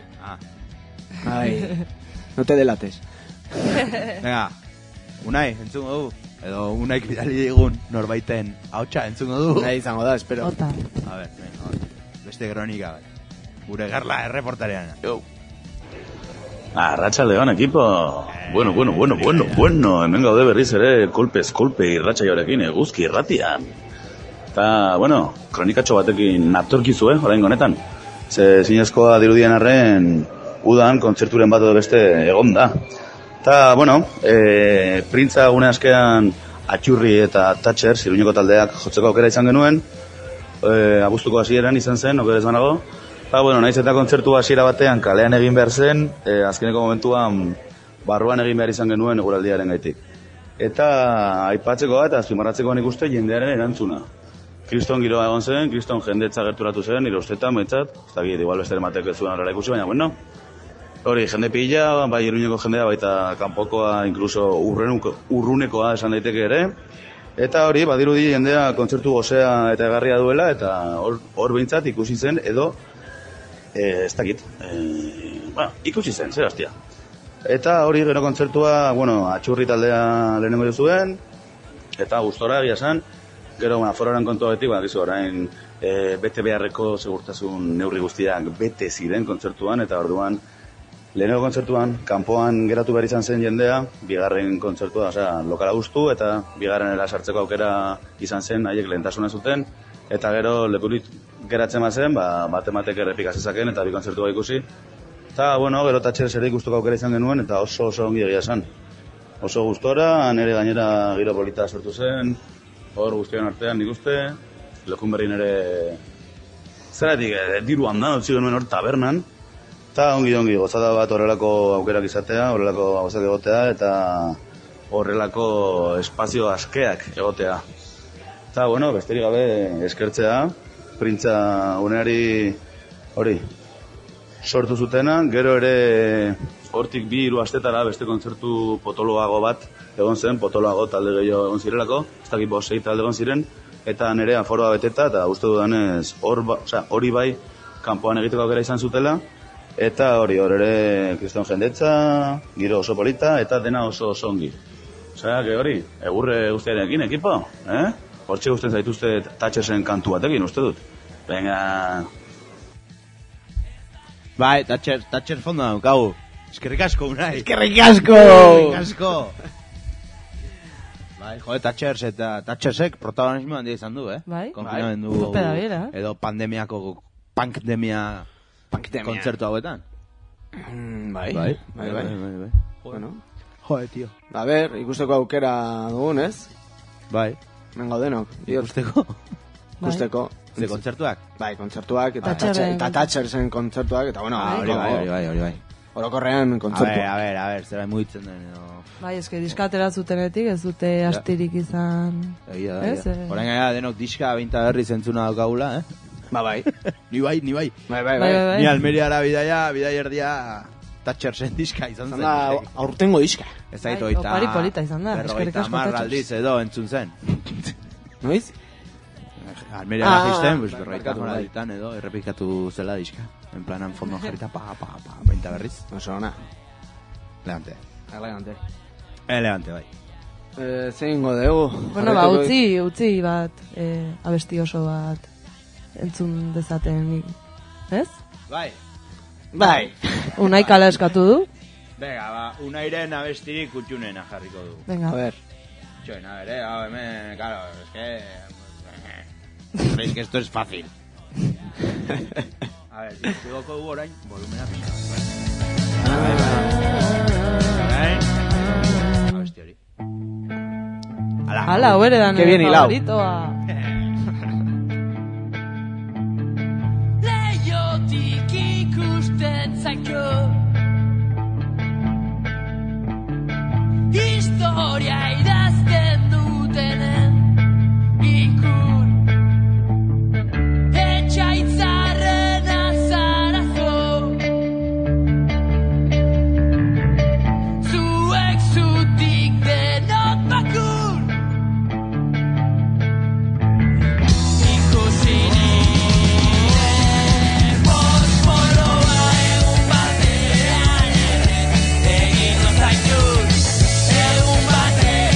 Ai, no te delates. Venga, Unai, entzungo du. Edo unaik bidali digun norbaiten ahotsa entzungo du. Nahi izango da, espero. Ota. A ver, beste kronika bat. Gure Gerla erreportarean. Yo. Arratsaldeon equipo. Bueno. Hemen gaude berriz ere kolpez kolpe irratsaioarekin Eguzki Irratian. Ta, bueno, kronikatxo batekin natorkizue oraingo honetan. Ze zinezkoa dirudien arren udan kontzerturen bat edo beste egon da. Ta, bueno, printza gune askean Atxurri eta Thatcher Iruñeko taldeak jotzeko aukera izan genuen. Abuztuko hasieran izan zen, okerez banago. Ta, bueno, naiz eta kontzertu hasiera batean kalean egin behar zen, azkeneko momentuan barruan egin behar izan genuen eguraldiaren gaitik. Eta aipatzeko bat, azpimarratzeko nik uste jendearen erantzuna. Kriston giroa egon zen, kriston jendetza gerturatu zen, nire ustetan, metzat, ez da igual beste ematek ez zuen horrela ikusi, baina, bueno, hori, jende pila, bai Iruñeko jendea, baita kanpokoa, inkluso urrunekoa esan daiteke ere, eta hori, badirudi jendea kontzertu gozea eta egarria duela, eta hor behintzat ikusi zen, edo, ez dakit, ikusi zen, zer hastia. Eta hori gero kontzertua, bueno, Atxurri taldea lehenengo jo zuen, eta gustora egia zen, gero, fororan kontua beti, orain bete beharreko segurtasun neurri guztiak bete ziren kontzertuan, eta orduan, lehenengo kontzertuan, kanpoan geratu behar izan zen jendea, bigarren kontzertua, osea, lokala guztu, eta bigarrenera sartzeko aukera izan zen, haiek lehentasuna zuten, eta gero lekurit geratzen bazen, bat-ematek errepika zezaken, eta bi kontzertua ikusi. Eta, bueno, gero Thatcher ere ikusteko aukera izan genuen, eta oso ongi egia zen. Oso gustora, nire gainera giro polita sortu zen, hor guztion artean nik uste, Lekunberrin ere zeratik, diru handan utzi genuen hor tabernan, eta ongi, gozada bat horrelako aukerak izatea, horrelako gauzak egotea, eta horrelako espazio askeak egotea. Eta, bueno, besterik gabe eskertzea, printza uneari hori sortu zutena, gero ere hortik 2-3 astetara beste kontzertu potoloago bat egon zen, potoloago talde gehiago egon zirelako, ez dakit 6 talde egon ziren, eta nire aforoa beteta, eta uste dudanez hori bai kanpoan egiteko aukera izan zutela, eta hor ere kriston jendetza, giro oso polita, eta dena oso ongi. Osea, hori, egurre guztiarekin, ekipo, Hortxe guztien zaituzte Thatchersen kantu batekin, uste dut. Venga. Bai, Thatcher fondo daukagu. Eskerrik asko, Unai. Eskerrik asko! Bai, jode, Thatchersek protagonismo handia izan du, Bai. Konfinamendu edo pandemia kontzertu hauetan. Bai. Bueno. Jode, tio. A ber, ikusteko aukera dugun, ez? Bai. Mengo denok. Ikusteko? Ikusteko. Ze kontzertuak? Bai, kontzertuak, eta Thatchersen kontzertuak, eta bueno, hori bai. Orokorrean kontzertu. A ber, zera mugitzen den edo... Bai, eske diskatera zutenetik, ez dute astirik izan... Horain gaia denok diska binta berri zentzuna daukagula, Bai. Ni bai. Ni Almeriara bidai erdia... Thatchersen diska izan zen. Aurtengo diska. Ez zaitu oita... Opari polita izan da, eskerrik asko Thatcher. 50 aldiz edo entzun zen. Noiz? Almeriara jisten, berroita moraditan edo errepikatu zela diska. En planan fondo jarrita, baita berriz. Oso ona. Elegante, bai. Zein godegu? Bueno, utzi bat, abesti oso bat entzun dezaten, ez? Bai. Unai kala eskatu du? Venga, Unairen abestirik kutxunena jarriko du. Venga. A ver. A ver, hemen, claro, es que esto es fácil. A ver, si jugoko dugu orain, volumena pixka. Abesti hori. Hala, huere dan favoritoa. Leiotik ikusten zaiko historia idazten dutenen ikur etxaitzarren azarazo zuek zutik denok bakur ikusi egun batean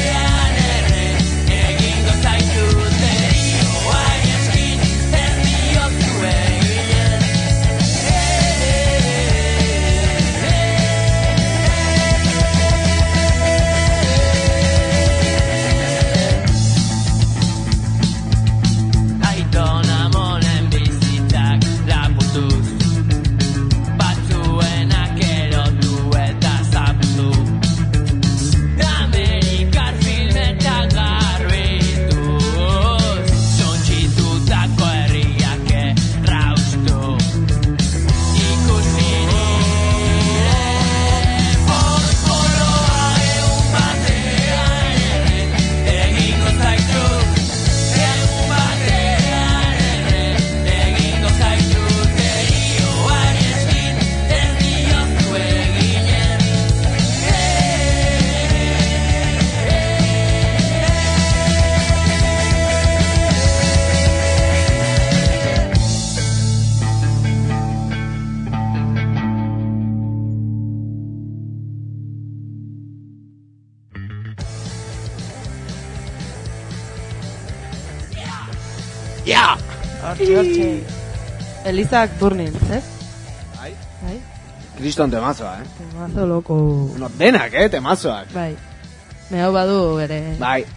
Hortxe. Elizak Turnin, ez? Bai. Kriston temazoa, Temazo loko. No, denak, temazoak. Bai. Me hau badu ere. Bai.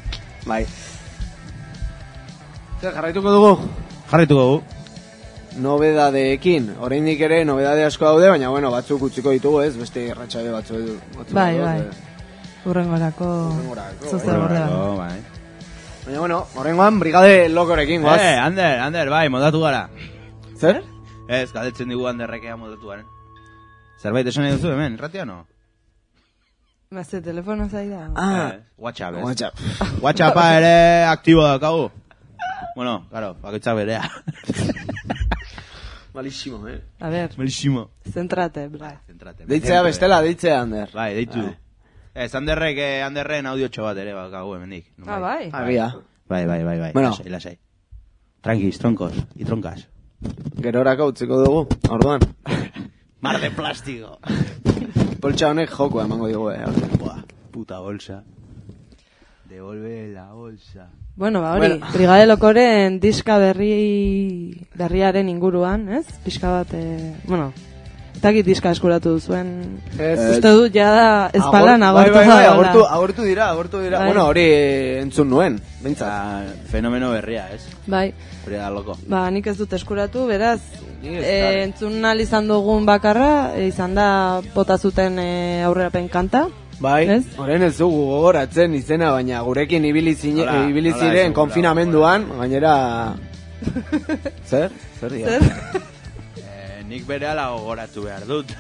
Zer, jarraituko dugu? Nobedadeekin, oraindik ere nobedade asko daude, baina bueno, batzuk utziko ditugu, ez? Beste irratsaio batzuk. Bai. Urrengorako. Zuzer gorde bai. Baina bueno, horrengoan brigade lokorekin, guaz. Ander, bai, modatu gara. Zer? Ez, galdetzen digu Anderrekea modatu garen. Zerbait esan nahi duzu hemen, ratia no? Mazte, telefono zaida. WhatsApp, ez? WhatsAppa ere aktibo daukagu. Bueno, claro, bakoitzak berea. Malísimo, A ver. Malísimo. Zentrate, bai. Deitzea bestela, deitzea, Ander. Bai, deitu. Ez, Anderren audiotxo bat ere bakagu hemendik. Bai. Agia. Bai. Bueno. Lasai. Tranquis, troncos y troncas. Gerorako utziko dugu, orduan. Mar de plástico. Poltsa honek jokoa emango digu, Buah, puta bolsa. Devolve la bolsa. Bueno, hori, Brigade Lokoren diska berriaren inguruan, ez? Pixka bat, Etakit diska eskuratu duzuen. Uste dut, jada espalan agortu da. Agortu dira. Bueno, hori entzun nuen, bintzat. Fenomeno berria, ez? Bai. Hori da loko. Nik ez dut eskuratu, beraz, entzun ahal izan dugun bakarra, izan da bota zuten aurrerapen kanta. Bai, horren ez dugu gogoratzen izena, baina gurekin ibili ziren konfinamenduan, gainera... Zer? Zer? Nik bere ala gogoratu behar dut.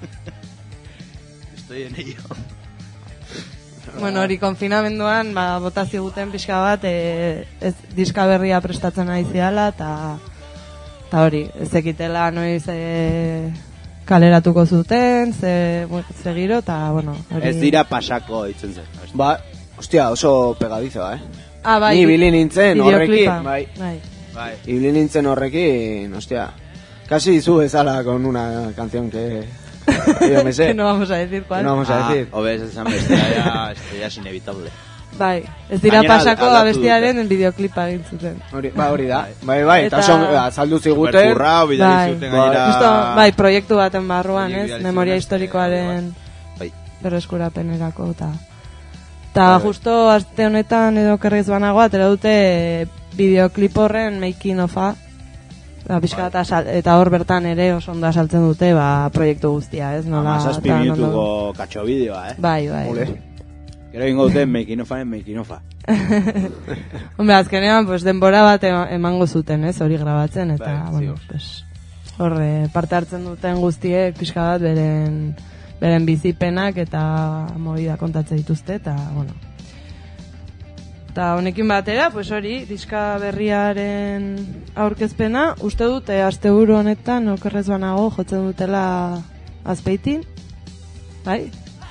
Estoy en ello. Bueno, hori konfinamenduan, bota ziguten pixka bat, ez diska berria prestatzen ari ziala, eta hori, ez ekitela noiz kaleratuko zuten, ze giro, eta, bueno, hori... Ez dira pasako ditzen zen. Ba, hostia, oso pegadizo, bai. Ni ibili nintzen horrekin, bai. Ibili nintzen horrekin, hostia... Casi zu bezala con una canción que yo me sé. Que no vamos a decir cuál. No vamos a decir. Obes, esan bestia ya es inevitable. Bai, ez dira pasako abestiaren bideoklipa egin zuten. Hori da. Bai, eta azaldu ziguten. Berkurra, bidali zuten gainera. Bai, proiektu baten barruan, ez? Memoria historikoaren berreskurapenerako, eta justo aste honetan edo kerriz banago, atera dute bideoklip horren making of-a. Eta hor bertan ere oso ondo asaltzen dute proiektu guztia, ez? 7 minutuko katxo bideoa, Bai. Gero ingo duten making of-a. Hombre, azkenean denbora bat emango zuten, ez? Hori grabatzen, eta, bueno, hor parte hartzen duten guztiek pixka bat beren bizipenak eta movida kontatzen dituzte, eta, bueno. Eta honekin batera, hori, diska berriaren aurkezpena, uste dute asteburu honetan, okerrez banago, jotzen dutela Azpeitin, bai?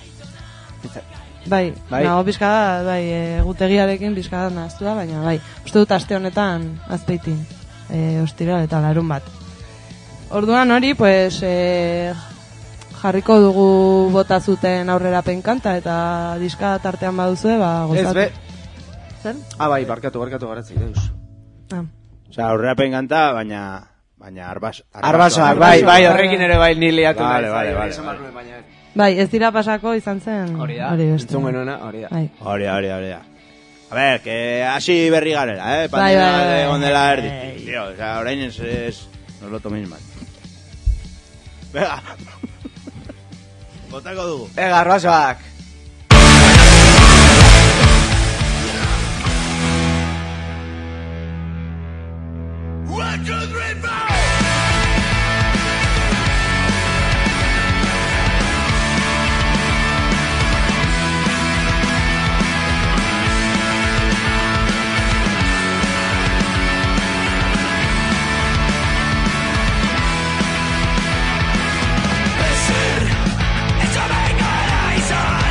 Bai, nago pixka da, bai, gutegiarekin pixka da nahaztu da, baina bai, uste dut aste honetan Azpeitin, ostiral eta larun bat. Orduan hori, jarriko dugu bota zuten aurrerapen kanta, eta diska tartean baduzue, gozatu. Zer? Bai, barkatu garatzen deuz. Osea, aurrerapen kanta, baina arbasoak, bai, horrekin ere bai niliatu. Vale. Bai, ez dira pasako izan zen. Hori da, entzun genuena, hori da. Hori da. A ver, que hasi berri garela, pandemia egon dela erdi. Tío, o sea, orain es... Nos lo toméis mal. Venga. Botako dugu. Venga, arbasoak. 1, 2, 3, 4. Ezer, ez omen gara izan.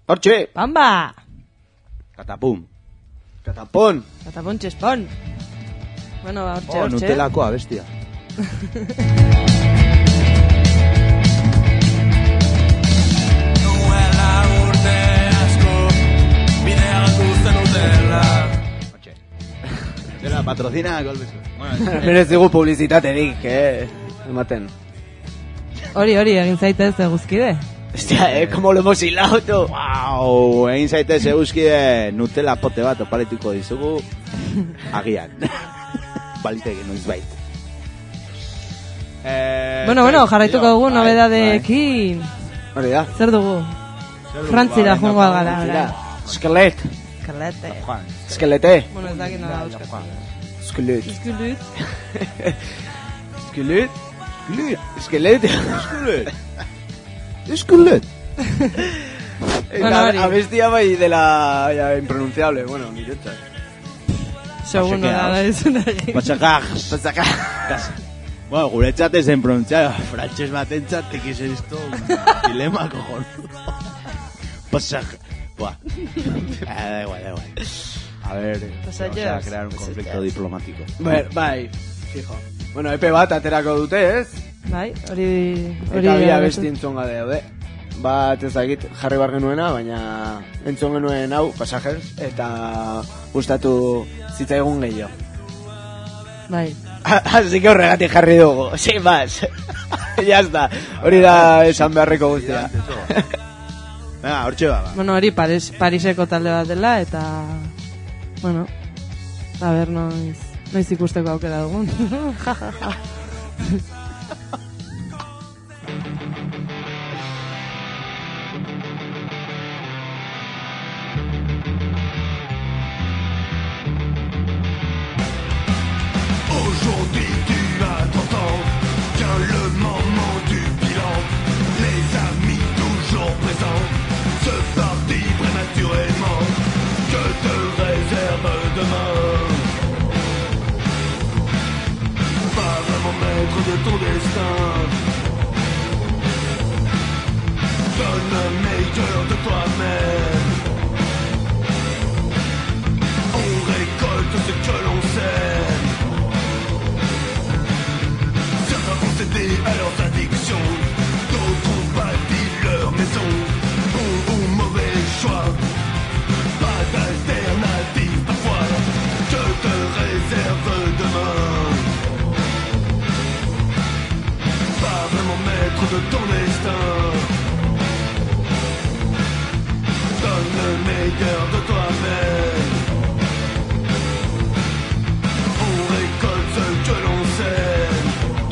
Hortxe. Pamba. Katapum. Katapon. Katapon txespon. Bueno, hortxe, hortxe. Nutelakoa, bestia. Nutela patrocina golpezu. Merez digu publizitaterik, ematen. Hori, egin zaitez eguzkide. Hostia, como lo hemos hilado, tú. Wow, egin zaitez eguzkide Nutella pote bat oparetuko dizugu. Agian. Baliteke noiz bait. Bueno, jarraituko dugu nobedadeekin. Hori da. Zer dugu? Frantzira joango gara. Eskelet. Eskelete. Bueno, ez dakit nola euskatu. Eskelet. Eskelet. Eskelet. Eskelet. Abestia bai dela impronunciable, bueno, mirotza. Segundo da ez una. Pasakaj. Bueno, guretzat ez en pronunciar, frantses batentzat tekiz esto dilema cojonudo. Pasakaj. Buah. Da igual. A ver, vamos a crear un conflicto diplomático. Bai, fijo. Bueno, epe bat aterako dute, ez? Bai, hori... Eta bia besti entzonga daude. Bat ez dakit jarri bar genuena, baina entzon genuen hau, Passengers, eta gustatu zitzaigun gehiago. Bai. Así que horregatik jarri dugu, sin más. Ya está, hori da esan beharreko guztia. Venga, hortxe ba. Bueno, hori Pariseko talde bat dela, eta... Bueno, a ver, noiz ikusteko aukera dugun. Ja. Aujourd'hui tu as 30 ans, vient le moment du bilan. Les amis toujours présents se partent prématurément. Que te réserve demain? Pas vraiment maître de ton destin. Donne le meilleur de toi-même. On récolte ce que l'on sème. Certains ont cédé à leurs addictions, d'autres ont bâti leur maison. Bon ou mauvais choix, pas d'alternative parfois. Que te réserve demain? Pas vraiment maître de ton destin. Donne le meilleur de toi-même. On récolte ce que l'on sème.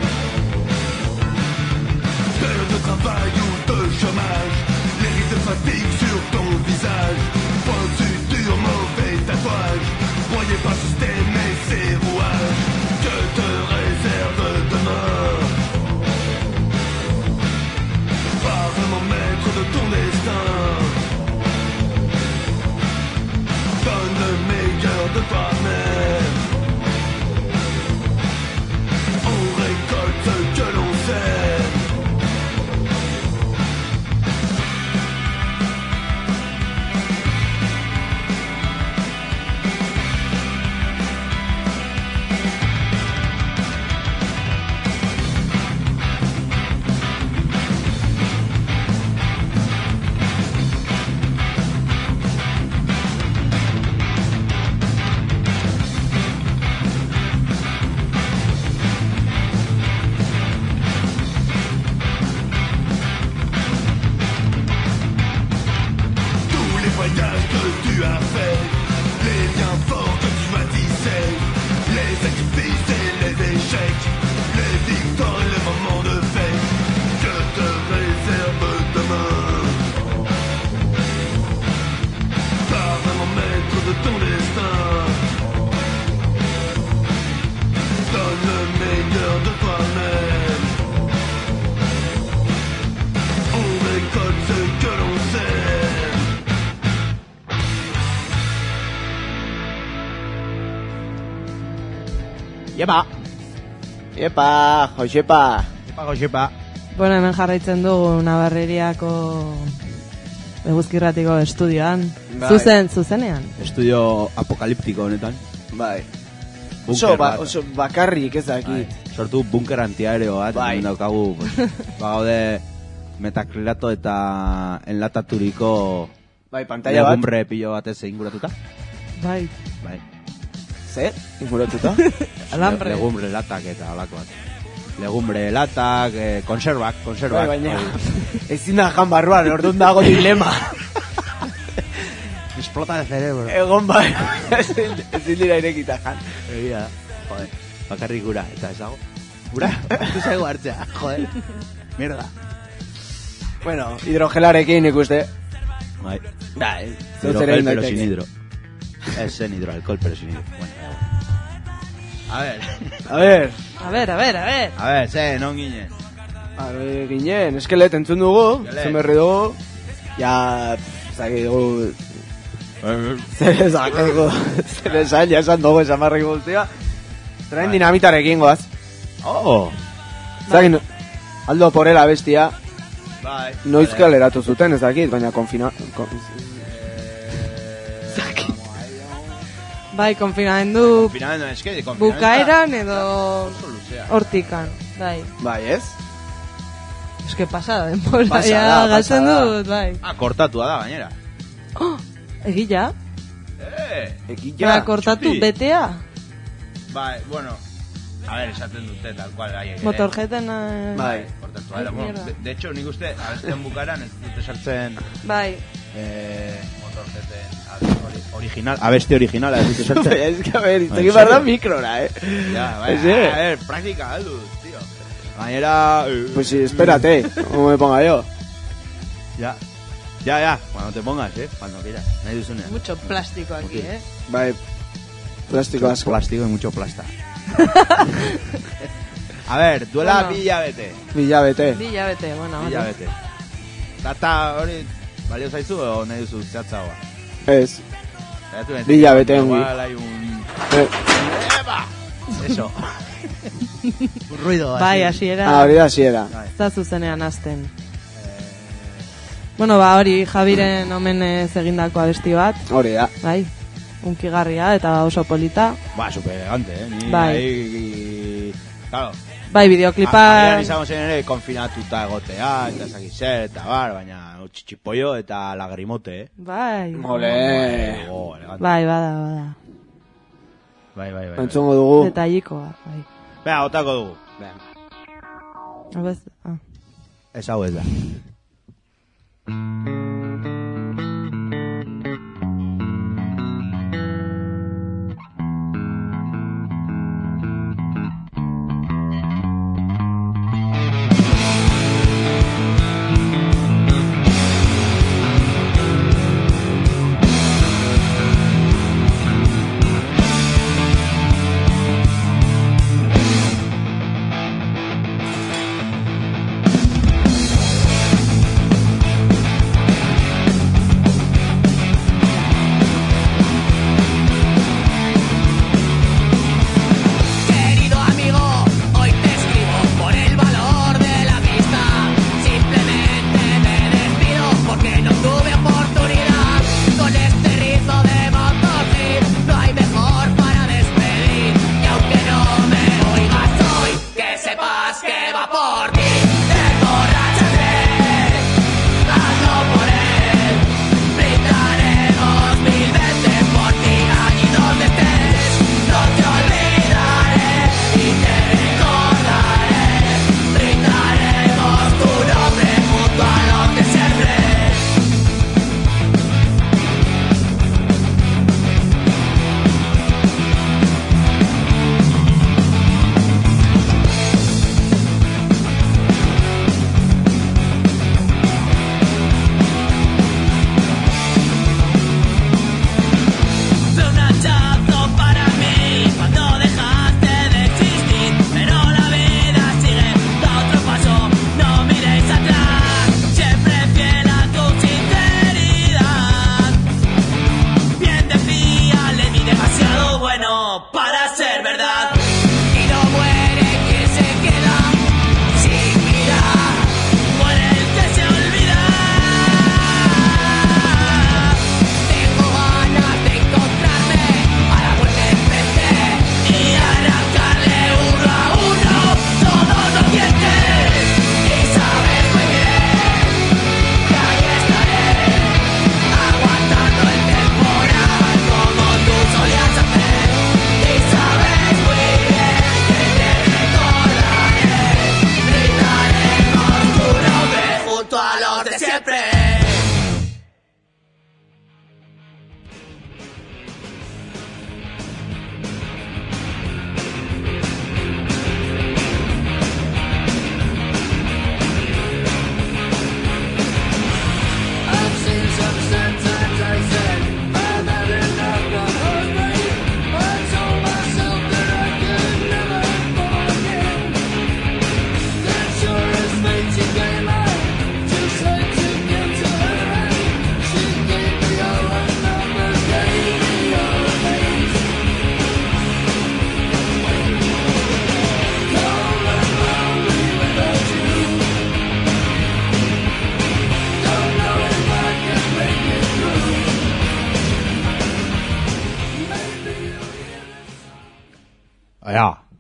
Période de travail ou de chômage, les rides de fatigue sur ton visage. Point de suture, mauvais tatouage. Croyez pas système et ses rouages. Que te réserve demain? Pas vraiment maître de ton destin. Donne le meilleur de toi-même. On récolte ce que l'on sème. Josepa. Bueno, hemen jarraitzen dugu Navarreriako Eguzkirratiko estudioan. Bai. Zuzenean. Estudio apokaliptiko honetan. Bai. Bunker Oso bakarrik ez daki. Sortu bunker antiaereo bat. Bai. Daukagu, pues, gaude metacrilato eta enlataturiko bai, pantalla bat. legumbre pillo batez inguratuta. Bai. Bai. Zer? Inguratuta? Alambre. Legumbre latak eta alako bat. Legumbre latak, konservak. Bai, baina, ezin da jan barruan, orduan dago dilema. Explota de cerebro. Egon bai, ezin dira irekita jan. Egia da, joder, bakarrik gura, eta ez dago. Gura, ez zaigu hartzea, joder. Mierda. Bueno, hidrogelarekin ikuste. Bai. Hidrogel, pero sin hidro. Es en hidroalcohol, pero sin hidro. Bueno, a ver. A ver, ze, non ginen. A ver, ginen, eskelet entzun dugu, zen berri dugu. Ja, zaki dugu... Zer esan, ja esan dugu esan barrik guztia. Traen dinamitarekin goaz. Oh! Zaki, Aldo Porela bestia. Bai. Noiz kaleratu zuten, ez dakit, baina Bai, konfinamendu bukaeran edo hortikan, bai. Bai, ez? Eske pasada, denbora, ja, galtzen dut, bai. Kortatua da, gainera. Egila? Egila. Kortatu, betea? Bai, bueno, a ver, esaten dute, tal cual, motorjeten... Bai, kortatu, bueno, de hecho, nik uste, abestean bukaeran, ez dute sartzen... Bai. Motorjeten original, abeste original, ez dute sartzen. Es que, a ver, iztegi barda mikrora, Ya, bai, a ver, práctica, algo, tío. Gainera... Pues sí, espérate, como me ponga yo. Ya, cuando te pongas, cuando quieras. Nahi duzunean. Mucho plástico aquí, Bai, plástico asko. Plástico y mucho plasta. A ver, duela bueno. Bilabete, bueno. Bilabete. Tata hori balio zaizu o nahi duzu zehatzagoa? Ez. Bilabete ongi. Igual hay un... Eso. Un ruido así. Bai, hasiera. Hori da hasiera. Ez da zuzenean hasten. Bueno, hori Javiren omenez egindako abesti bat. Hori da. Bai, unkigarria eta oso polita. Ba, super elegante, Ni bai. Ahí... Claro. Bai, videoklipa... Agian izango zen ere konfinatuta egotea, eta zakizer, eta baina txipollo eta lagrimote, Bai. Ole. Bai, bada. Bai. Entzongo dugu. Detallikoa, bai. Bea, otako dugu. Ez hau ez da.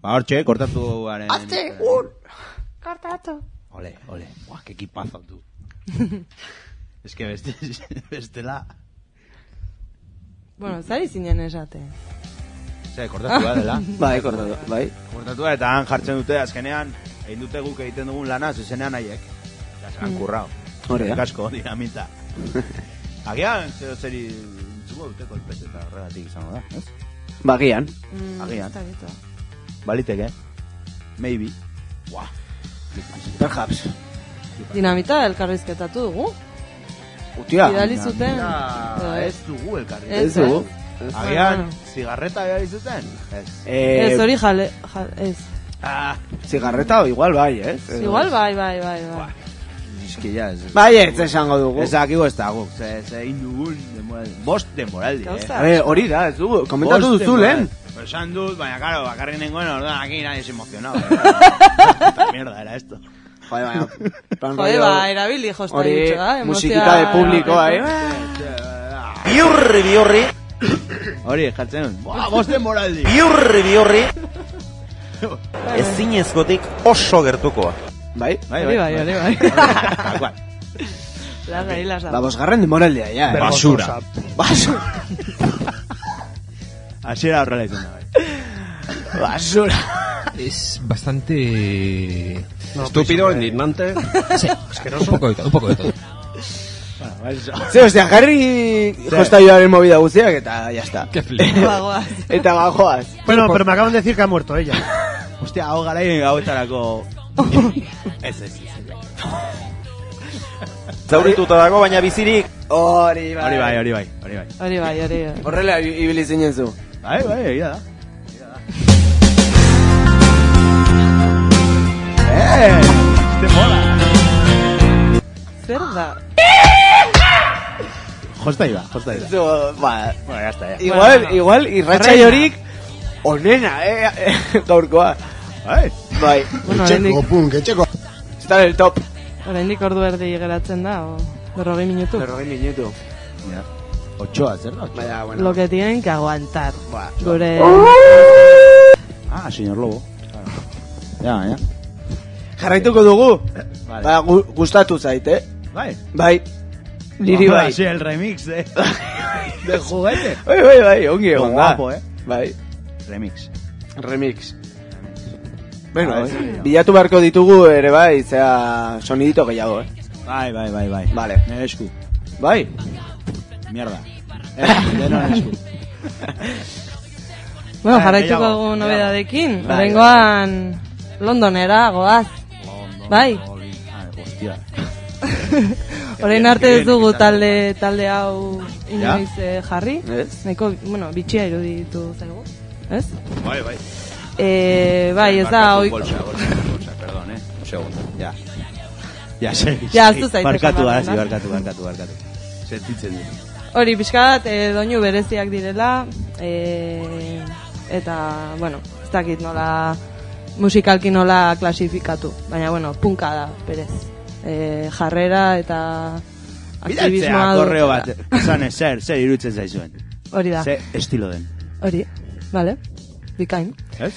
Hortxe, kortatu garen... Hazte, kortatu. Ole. Buah, que equipazo, tu. Es que bestela... Bueno, zari zinen esate. Kortatu da dela. Bai, kortatu, bai. Kortatu da, eta han jartzen dute, azkenean, egin dute guk egiten dugun lana, zuzenean haiek. Eta zelan kurrao. Hore, kasko, dinamita. Agian, zeri... Zugo dute kolpez eta horregatik izango da, ez? Bagian. Agian. Baliteke. Maybe. Buah. Perhaps. Dinamita elkarrizketatu dugu. Utia. Bidali zuten. Ez dugu elkarrizketatu. Ez dugu. Agian, zigarreta bidali zuten? Ez hori jale, ez. Zigarreta igual bai, ez? Igual bai. Eski ya, ez. Bai, ez esango dugu. Ez dakigu ez dago. Ze indugun, bost demoraldi, hori da, ez dugu. Komentatu duzu lehen. Esan dut, baina, claro, bakarrik nengoen, orduan, aquí nadie se emocionaba. Puta mierda era esto. Joder, erabili josta ditxo da. Musikita de publikoa, Biurri. Hori, jartzen dut. Bost demoraldi. Biurri. Ezinezkotik oso gertukoa. Bai. Lasai. Ba, bosgarren demoraldea, ya. Basura. Hasiera horrela izan da, bai. Basura. Es bastante estúpido, indignante. Sí, asqueroso. Un poco de todo. Sí, hostia, Harry josta joaren movida guztiak eta ya está. Qué flip. Eta bajoaz. Bueno, pero me acaban de decir que ha muerto ella. Hostia, hau garai hauetarako... Ez. Zaurituta dago, baina bizirik. Hori bai. Horrela ibili zinen zu. Bai, egia da. Este mola. Zer da? Josta iba. Bueno, ya está, ya. Igual, irratxai horik onena, gaurkoa. Bai. Etxeko. Está en el top. Oraindik ordu erdi geratzen da, o 40 minutu. 40 minutu. Ja. Ochoa, zer da? Vaya, bueno. Lo que tienen que aguantar. Gure... Señor Lobo. Ya. Jarraituko dugu. Ba, gustatu zaite. Bai. Niri bai. Sí, el remix de juguete. Bai, ongi egon da. Guapo, Bai. Remix. Bueno, bilatu beharko ditugu ere bai, zea sonidito gehiago, Bai. Vale. Nere esku. Bai. Mierda. Deno nere esku. Bueno, jarraituko dugu nobedadekin. Horrengoan Londonera goaz. Bai. Hostia. Orain arte ez dugu talde hau inoiz jarri. Nahiko, bueno, bitxia iruditu zaigu. Ez? Bai. Bai, ez da hoy. Bolsa, perdón, un segundo. Ya, segi. Ya, aztu zaiteko. Barkatu. Sentitzen dut. Hori, pixkat, doinu bereziak direla, eta, bueno, ez dakit nola, musikalki nola klasifikatu. Baina, bueno, punka da, berez. Jarrera eta aktivismoa Bidatzea, korreo bat, zane, zer irutzen zaizuen. Hori da. Zer estilo den. Hori, vale, bikain. Ez?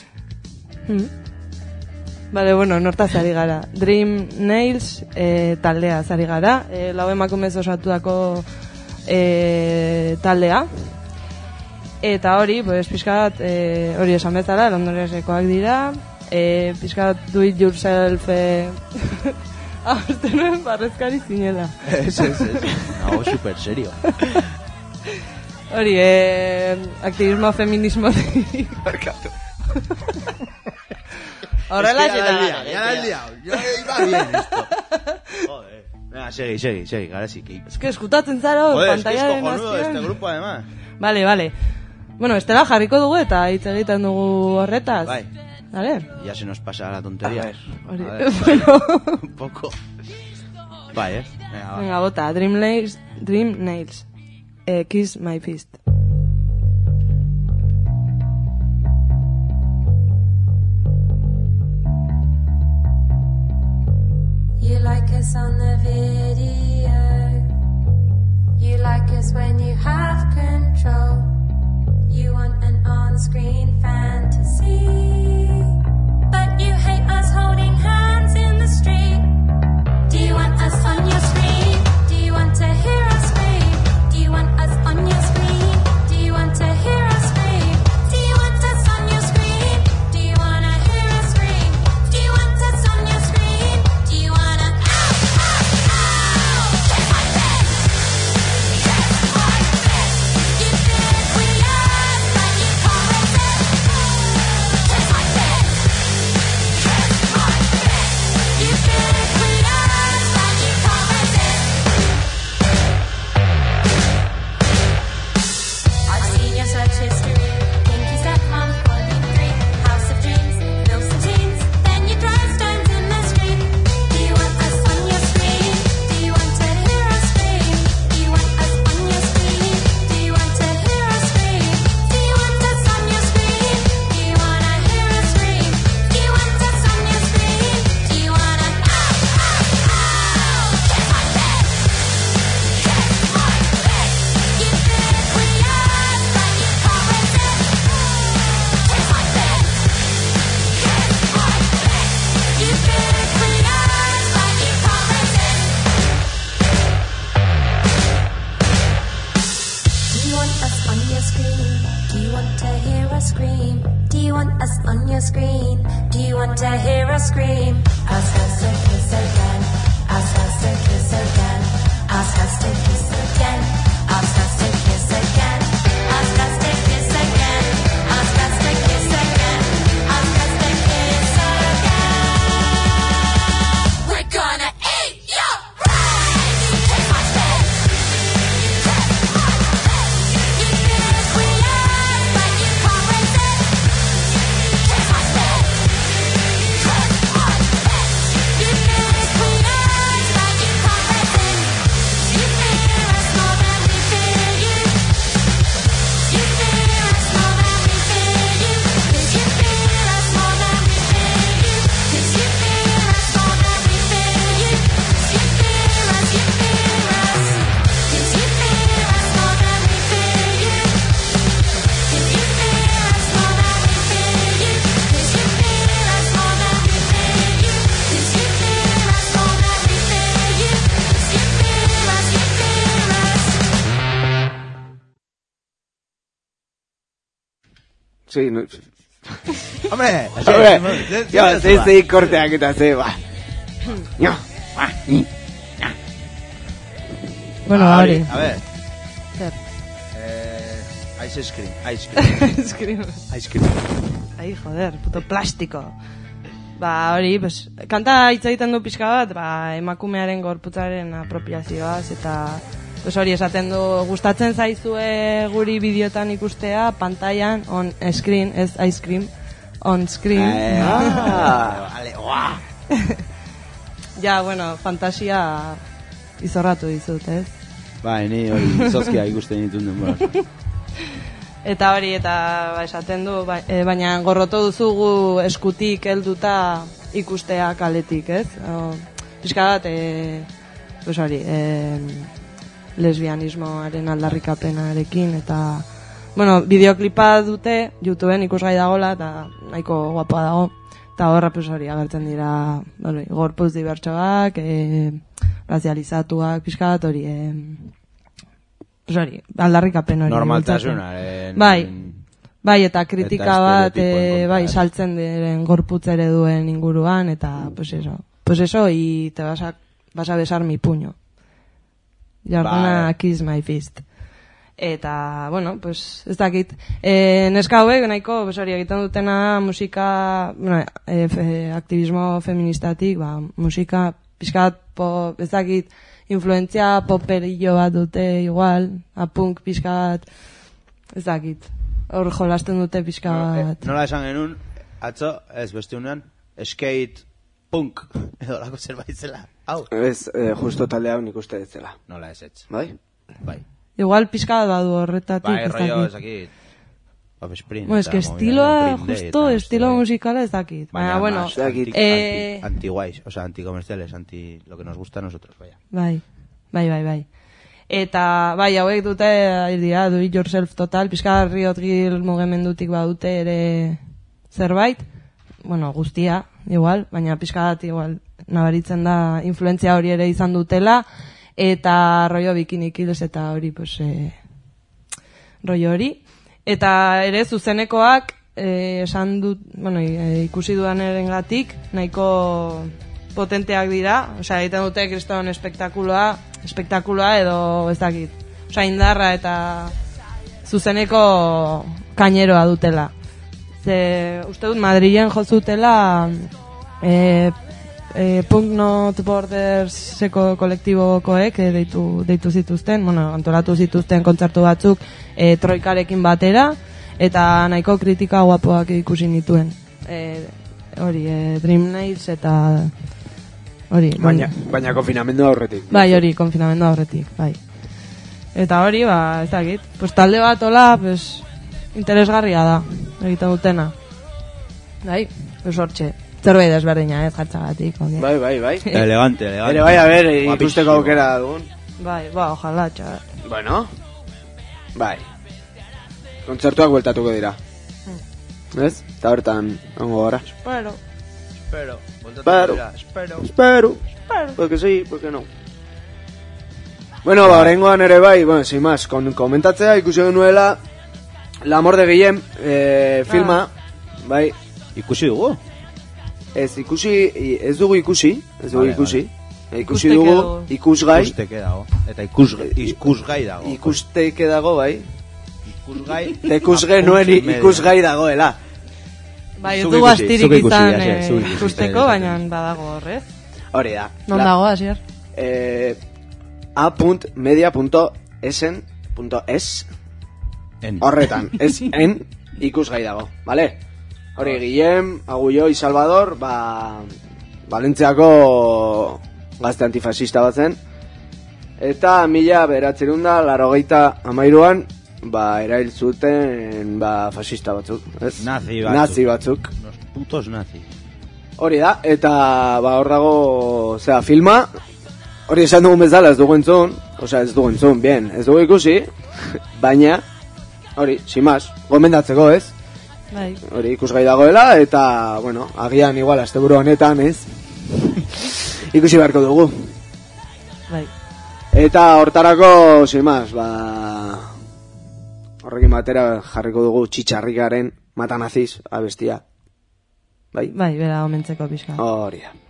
Vale, bueno, nortaz ari gara. Dream Nails taldea ari gara. Lau emakumez osatutako taldea. Eta hori, pues, pixkat, hori esan bezala, londonesekoak dira. Pixkat, do it yourself... Uste nuen barrezkari zinela. Ez. No, super serio. Hori, aktivismo, feminismo... Barkatu. Horrela Ya la he liado. Yo iba bien esto. Joder. Venga, segi, gara ziki. Es que eskutatzen zaro, pantalla de cojonudo este grupo, además. Vale. Bueno, estela jarriko dugu eta hitz egiten dugu horretaz. Bai. Vale. Ya se nos pasa la tontería. A ver. Un poco. Bai, Venga, bota. Dream Nails. Kiss My Fist. You like us on the video. You like us when you have control. You want an on-screen fantasy. holding hands in the street? Do you want us on your screen? Do you want to hear us scream? Do you want us on your screen? Do you want to hear us scream? Do you want us on your screen? Do you want to hear us scream? Do you want us on your screen? Do you want to kiss my bed? Kiss my bed. You think we love, but you can't resist. Kiss my bed. Kiss my bed. You think we love, but you can't resist. I've seen your search history. Pinkies at home, volume 3, House of Dreams, Bills and Jeans. Then you drive stones in the street. Do you want us on your screen? Do you want to hear us scream? Do you want us on your screen? Do you want to hear us scream? Do you want us on your screen? Do you want to hear us scream? Do you want us on your screen? Do you want to kiss my bed? Kiss my bed. You think we love, but you can't resist. Kiss my bed. Kiss my bed. You think we love, but you can't resist. Do you want us on your screen? Do you want to hear us scream? Do you want us on your screen? Do you want to hear us scream? Ask us to kiss again. Ask us to kiss again. Ask us to kiss again. Ask us to kiss again. Ask us to kiss again. Ask us to kiss again. Ask us to kiss again. We're gonna eat your brains. Kiss my bed. Kiss my bed. You think we love, but you can't resist. Kiss my bed. Kiss my bed. You think we love, but you can't resist. You fear us more than we fear you. You fear us more than we fear you. 'Cause you fear us more than we fear you. 'Cause you fear us more than we fear you. 'Cause you fear us, you fear us. 'Cause you fear us more than we fear you. 'Cause you fear us more than we fear you. 'Cause you fear us more than we fear you. 'Cause you fear us more than we fear you. 'Cause you fear us, you fear us. Sí, no... Hombre, sí, korteak eta ze, ba. No, ba, ni. Bueno, hori. A ver. Zer. Ice cream. Ice cream. Ai, joder, puto plastiko. Ba, hori, pues, kanta hitz egiten du pixka bat, ba, emakumearen gorputzaren apropiazioaz, eta pues hori esaten du, gustatzen zaizue guri bideotan ikustea, pantailan, on screen, ez ice cream, on screen. Vale, guau. Ja, bueno, fantasia izorratu dizut, ez? Bai, ni hori zozkia ikusten ditun denbora. Eta hori, eta ba, esaten du, baina gorroto duzugu eskutik helduta ikustea kaletik, ez? Pixka bat, pues hori, lesbianismoaren aldarrikapenarekin, eta, bueno, bideoklipa dute, YouTubeen ikusgai dagoela, eta nahiko guapoa dago, eta horra, pues hori, agertzen dira, gorpuz dibertsoak, razializatuak, pixka bat hori, pues hori, aldarrikapen hori. Normaltasunaren. Bai, eta kritika bat, bai, saltzen diren gorputz ereduen inguruan, eta, pues eso, y te vas a besar mi puño. Jarduna kiss my fist. Eta, bueno, pues, ez dakit. Neska hauek, nahiko, pues hori, egiten dutena musika, bueno, aktivismo feministatik, ba, musika, pixkat, ez dakit, influentzia poperillo bat dute igual, punk pixkat, ez dakit. Hor jolasten dute pixka bat. Nola esan genuen, atzo, ez bestiunean, skate punk, edo lako zerbait zela. Hau. Ez, justo talde hau nik uste zela. Nola ez etz. Bai? Bai. Igual pixka bat badu horretatik. Bai, rollo ez dakit. Bueno, es que estiloa, justo, estilo musikala ez dakit. Baina, bueno, anti-guays, o sea, anti-comerciales, anti lo que nos gusta a nosotros, vaya. Bai. Eta, bai, hauek dute, dira, do it yourself total, pixka Riot Girl mugimendutik badute ere zerbait, bueno, guztia, igual, baina pixka bat, igual, nabaritzen da influentzia hori ere izan dutela, eta rollo Bikini Kills eta hori, pues, rollo hori. Eta ere zuzenekoak, esan dut, bueno, ikusi dudan erengatik, nahiko potenteak dira, osea, egiten dute kriston espektakuloa edo ez dakit. Osea, indarra eta zuzeneko kaineroa dutela. Ze, uste dut, Madrilen jozutela Punk Not Borderseko kolektibokoek deitu zituzten, bueno, antolatu zituzten kontzertu batzuk troikarekin batera, eta nahiko kritika guapoak ikusi nituen. Hori, Dream Nails eta hori. Baina konfinamendu aurretik. Bai, hori, konfinamendu aurretik, bai. Eta hori, ez dakit, pues talde bat hola, pues, interesgarria da, egiten dutena. Bai, pues hortxe. Zerbait desberdina, jartzagatik. Bai. Elegante. Ere bai, a ver, ikusteko aukera dugun. Bai, ojalá, txar. Bueno, bai. Kontzertuak bueltatuko dira. Ez? Eta hortan, ongo gara. Espero. Porque sí, porque no. Bueno, horrengoan ere bai, bueno, sin más, komentatzea ikusi genuela La Amor de Guillem filma, bai. Ikusi dugu? Ez dugu ikusi. Ikusi dugu, ikusgai. Ikusteke dago. Eta ikusgai dago. Ikusteke dago, bai. Ikusgai dagoela. Bai, ez dugu astirik izan ikusteko, baina badago horrez. Hori da. Non dago, Asier? a.media.esen.es horretan, en ikusgai dago, vale? Hori, Guillem, Agulló y Salvador, Valentziako gazte antifasista bat zen, eta 1983an erail zuten fascista batzuk, ez? Nazi batzuk. Los putos nazis. Hori da, eta hor dago, filma, hori esan dugun bezala ez dugu entzun, ez dugu entzun, bien, ez dugu ikusi, baina, hori, sin más, gomendatzeko, ez? Bai. Hori ikusgai dagoela, eta, bueno, agian igual asteburu honetan, ez? Ikusi beharko dugu. Bai. Eta hortarako, sin más, horrekin batera jarriko dugu Txitxarrikaren Matanaziz abestia. Bai? Bai, bera omentzeko pixka. Hori da.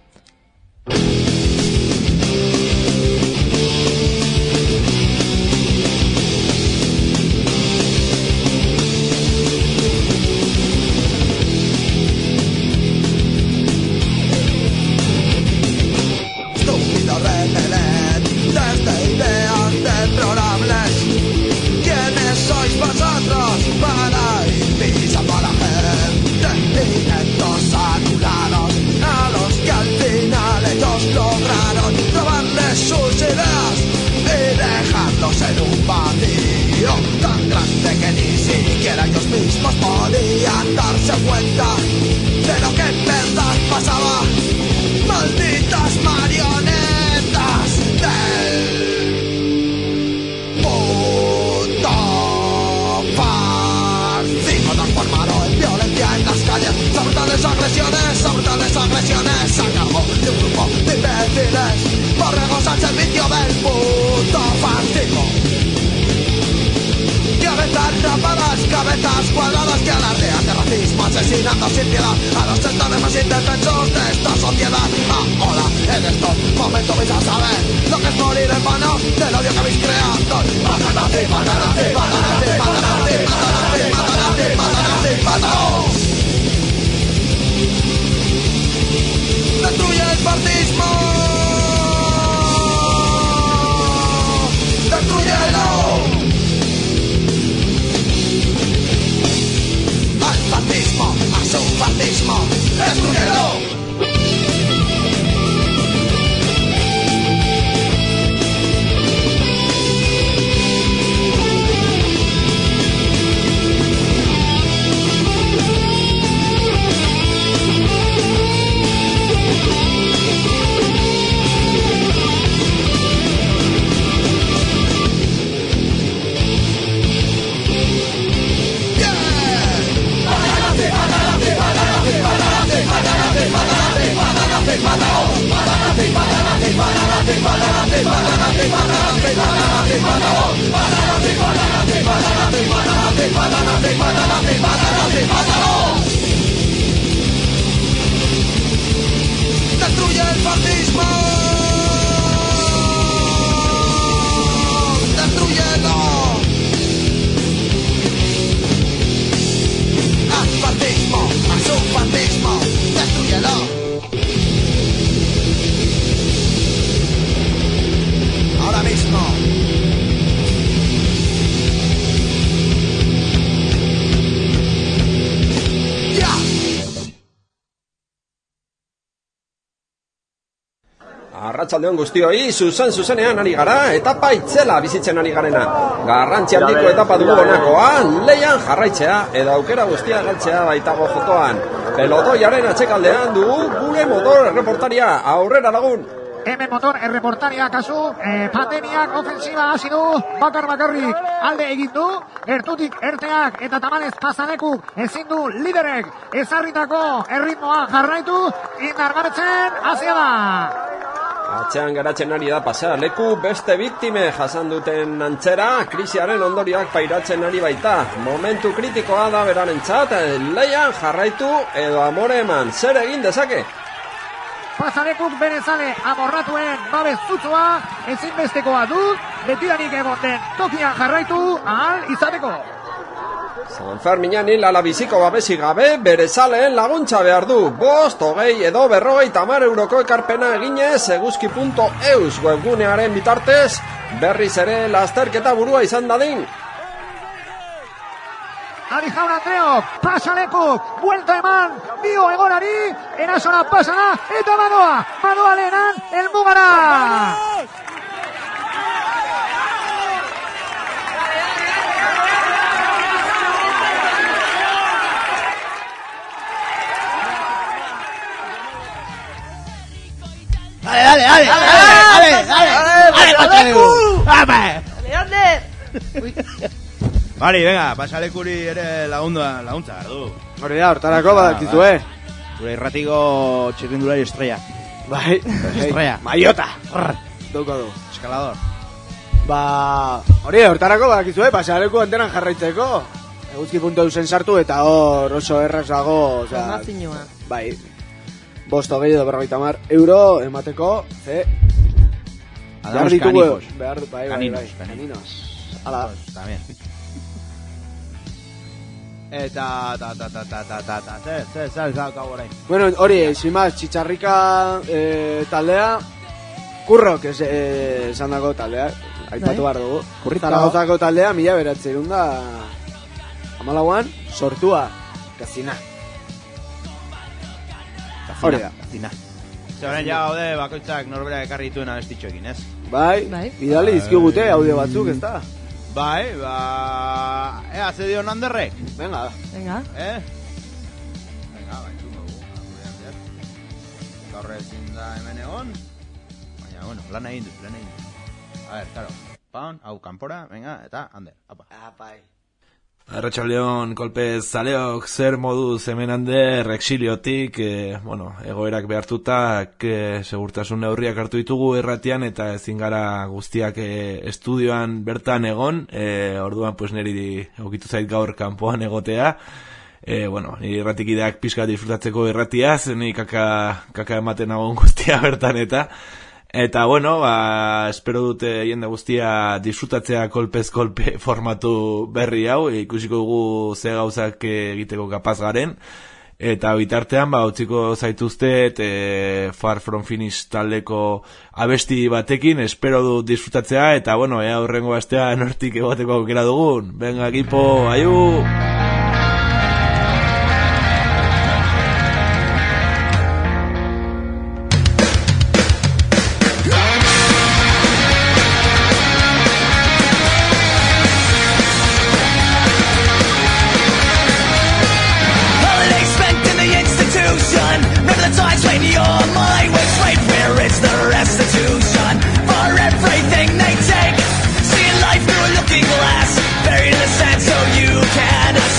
Estúpido repeler desde ideas deplorables. ¿Quiénes sois vosotros para ir pisando a la gente? Ineptos anulados, a los que al final ellos lograron robarles sus ideas y dejarlos en un vacío tan grande que ni siquiera ellos mismos podían darse cuenta de lo que en verdad pasaba. Malditas marionetas del puto fascismo transformado en violencia en las calles. Son brutales agresiones a cargo de un grupo de imbéciles, borregos al servicio del puto fascismo. Cabezas rapadas, cabezas cuadradas que alardean de racismo, asesinando sin piedad a los sectores más indefensos de esta sociedad. Ahora, en estos momentos vais a saber lo que es morir en vano del odio que habéis creado. Matanazi, matanazi, matanazi, matanazi, matanazi, matanazi, matanazi, matanazi. Destruye el fascismo. Destruyelo. Fascismo, a su fascismo, destruyelo. nothing, mata, nothing, mata, nothing, mata, nothing, mátalo. Destruye el fascismo. Destruyelo. Al fascismo, a su fascismo. Destruyelo. Ahora mismo. Arratsaldeon guztioi, zuzenean ari gara, etapa itzela bizitzen ari garena. Garrantzi handiko etapa dugu honakoa, leian jarraitzea, edo aukera guztia galtzea baitago jokoan. Pelotoiaren atxekaldean dugu gure motor erreportaria, aurrera lagun. Hemen motor erreportaria kasu, pandemiak ofensiba hasi du, bakarrik alde egin du, gertutik erteak eta tamalez pasanekuk ezin du liderek ezarritako erritmoa jarraitu, indargabetzen hasia da. Atzean geratzen ari da pasa, leku beste biktime jasan duten antzera, krisiaren ondorioak pairatzen ari baita. Momentu kritikoa da berarentzat, leian jarraitu edo amore eman, zer egin dezake? Pasanekuk berezale amorratuen babes zutzua, ezinbestekoa du, betidanik egon den tokian jarraitu ahal izateko. San Ferminan hilala biziko babesi gabe, berezaleen laguntza behar du. 5, 20 edo 50 euroko ekarpena eginez eguzki.eus webgunearen bitartez, berriz ere lasterketa burua izan dadin. Adi jaun Andreok, pasalekuk, buelta eman, bio egorari, erasora pasana, eta madoa lehenan, elmugara! Bari, venga, pasalekuri ere laguntza gardu. Hori da, hortarako badakizue. Gure irratiko txirrindulari estrella. Bai, estrella. Maiota. Dauka du. Eskalador. Hori, hortarako badakizue, pasaleku antenan jarraitzeko. Eguzki.eusen sartu eta hor oso erraz dago, Formazioa. Bai. 5, 20 edo 50 euro emateko, Adamos canicos. Bai. Caninos. Ala. También. Eta Bueno, hori, simaz, txitxarrika taldea, kurrok esan dago taldea, aipatu behar dugu. Zaragozako taldea, 1914 sortua, Kazina. Hori da. Zeren ja gaude bakoitzak norbera ekarri dituen abestitxoekin, ez? Bai, bidali dizkigute audio batzuk, ez da? Bai, ea, ze dio Nanderrek? Venga. Venga, baitzuko dugu, gaur ezin da hemen egon, baina, bueno, lan egin dut. A ver, claro, hau kanpora, venga, eta, Ander, apa. Apai. Arratsaldeon kolpez zaleok, zer moduz hemen Ander exiliotik, egoerak behartutak segurtasun neurriak hartu ditugu erratian eta ezin gara guztiak estudioan bertan egon, orduan pues niri egokitu zait gaur kanpoan egotea, niri erratikideak pixka disfrutatzeko erratiaz, niri kaka ematen agon guztia bertan Eta, espero dute jende guztia disfrutatzea kolpez kolpe formatu berri hau, ikusiko dugu ze gauzak egiteko kapaz garen, eta bitartean, utziko zaituztet Far From Finish taldeko abesti batekin, espero dut disfrutatzea, eta, ea horrengo astea nortik egoteko aukera dugun. Venga, equipo, aiu! Buried in the sand so you can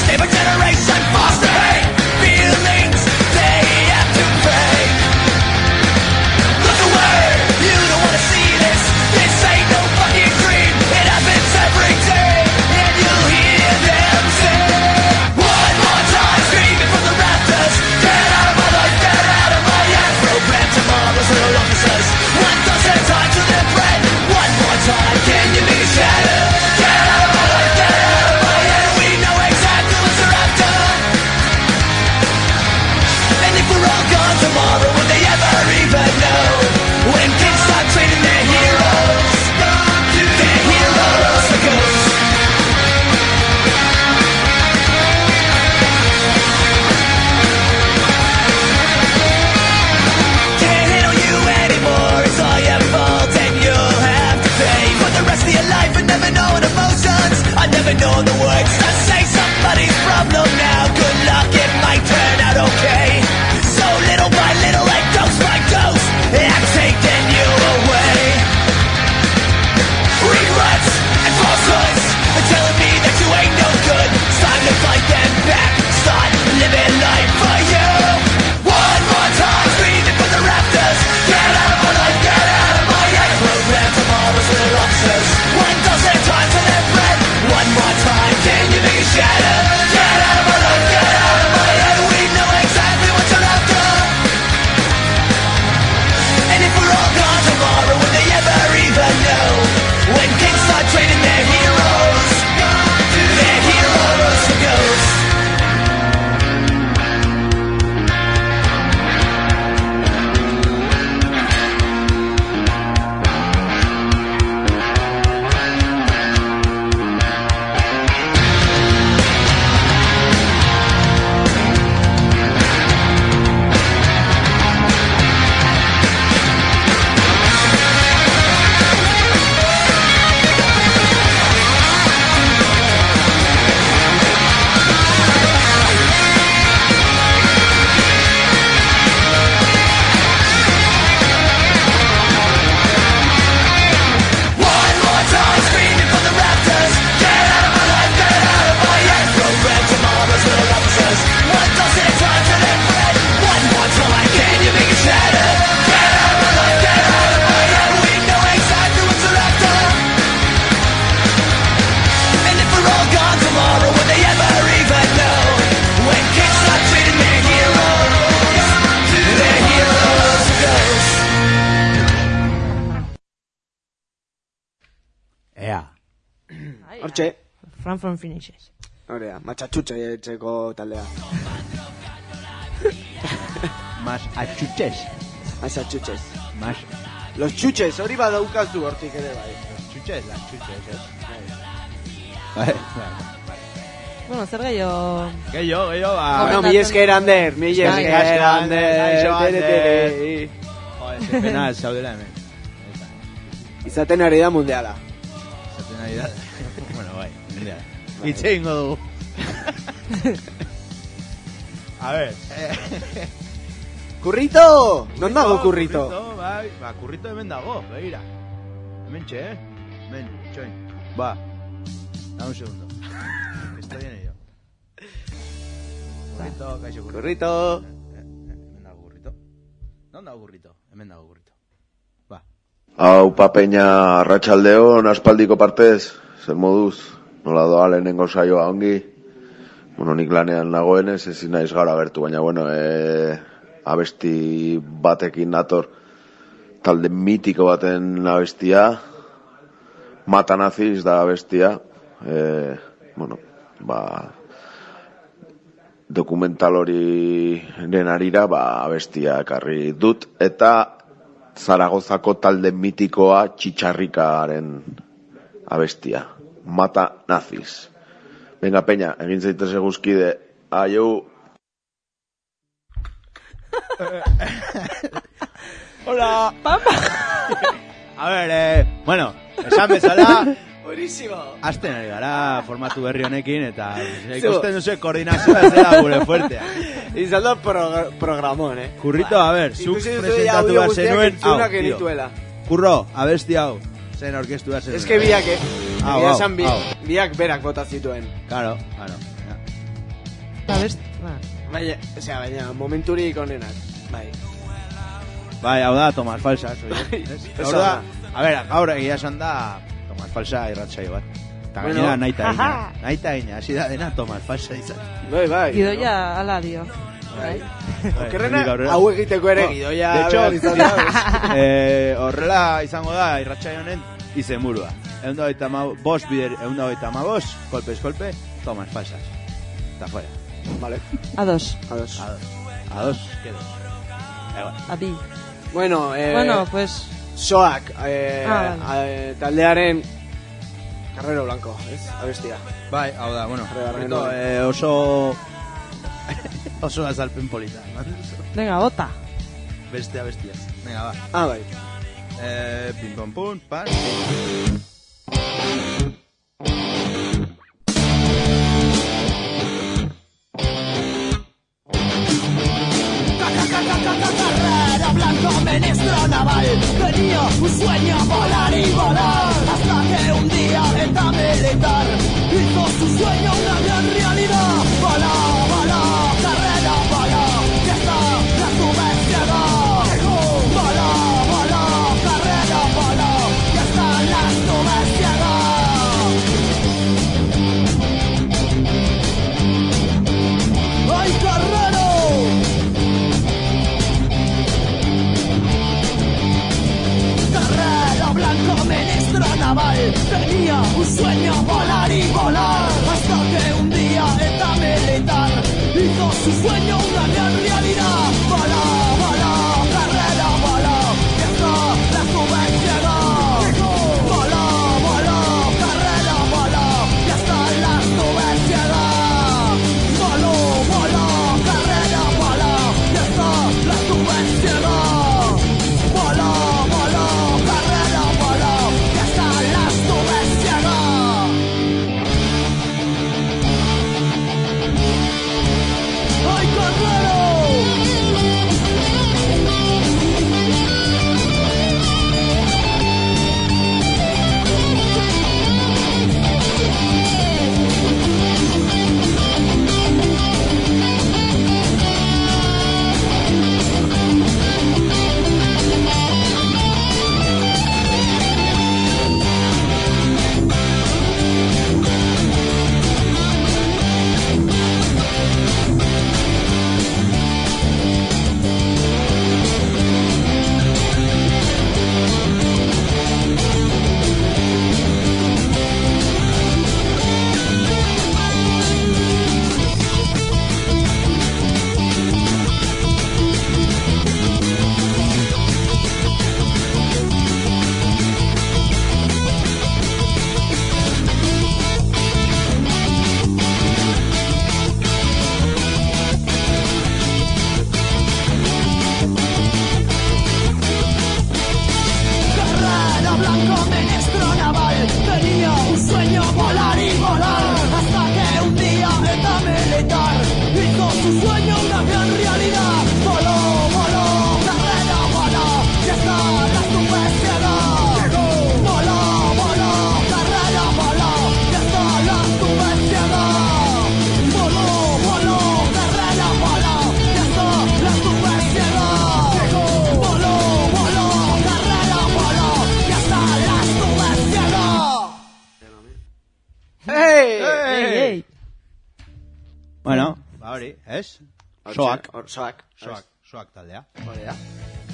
Hortxe. From Finishes. Horea, matxatxutxe etxeko taldea. Mas atxutxez. Mas atxutxez. Mas... Los txutxez, hori badaukazu hortik ere bai. Txutxez, las txutxez, Bai. Bueno, zer gehiago... Gehiago, ba... Bueno, mi esker, Ander, mi esker, Ander. Joder, ze pena zaudela hemen. Izaten ari da mundiala. Izaten ari da... Bueno, bai, mundiala. Itxe ingo dugu. A ver... Kurrito! Non dago kurrito? Kurrito, bai, ba, kurrito hemen dago, begira. Hemen txe, hemen, txoin. Ba, da un segundo. Estoy bien ello. Kurrito, kaixo kurrito. Kurrito! Hemen dago kurrito. Non dago kurrito? Hemen dago kurrito. Ba. Hau, Papeña, arratsaldeon, aspaldiko partez, zer moduz, nola doa lehenengo saioa ongi. Bueno, nik lanean nagoenez, ezin naiz gara bertu, baina, bueno, abesti batekin nator, talde mitiko baten abestia, Mata Nazis da abestia, bueno, ba, dokumental hori arira, ba, abestia ekarri dut, eta Zaragozako talde mitikoa Txitxarrikaren abestia, Mata Nazis. Venga, Peña, egin zaitez eguzkide, aiu! Hola. Papa. A ver, bueno, esan bezala. Buenísimo. Azten ari gara formatu berri honekin eta ikusten duzu koordinazioa zera gure fuertea. Izan da programon, Kurrito, a ver, zuk presentatu behar zenuen. Kurro, abesti hau. Zen orkestu behar zenuen. Ez que biak, biak berak bota zituen. Claro. Abesti, baina, momenturik onenak. Bai, hau da, Tomas Falsa. Hau da, a ver, gaur egia esan da Tomas Falsa irratsaio bat. Eta gainera naita egina, hasi da dena Tomas Falsa izan. Bai. Gidoia ala dio. Okerrena, hau egiteko ere gidoia. De hecho, horrela izango da irratsaio honen izenburua. 125 bider, 125, kolpe, Tomas Falsas. Eta fuera. Vale. Ados. Quedos. Adi. Bueno, pues... Soak, taldearen Carrero Blanco, ez? Abestia. Bai, hau da, bueno. Oso azalpen polita. Venga, bota. Bestias. Venga, va. Ah, bai. Pim pom pum, pan. Carrera Blanco, ministro naval, tenía un sueño, volar y volar, hasta que un día eta militar hizo su sueño una gran realidad. Volá, carrera, volá, que está la subvención. Volá, carrera, volá, que está la subvención. ¡Ay, Carrero! Carrero Blanco, ministro naval, tenía un sueño, volar y volar, hasta que un día eta militar hizo su sueño una gran realidad. Volá, carrera, volá, que está la subvención. Volá, carrera, volá, que está la subvención. Volá, carrera, volá, que está la subvención. Volá, carrera, volá, que está la subvención. ¡Ay, Carrero! Bueno, ba hori, ez? Soak. Soak taldea. Hori da.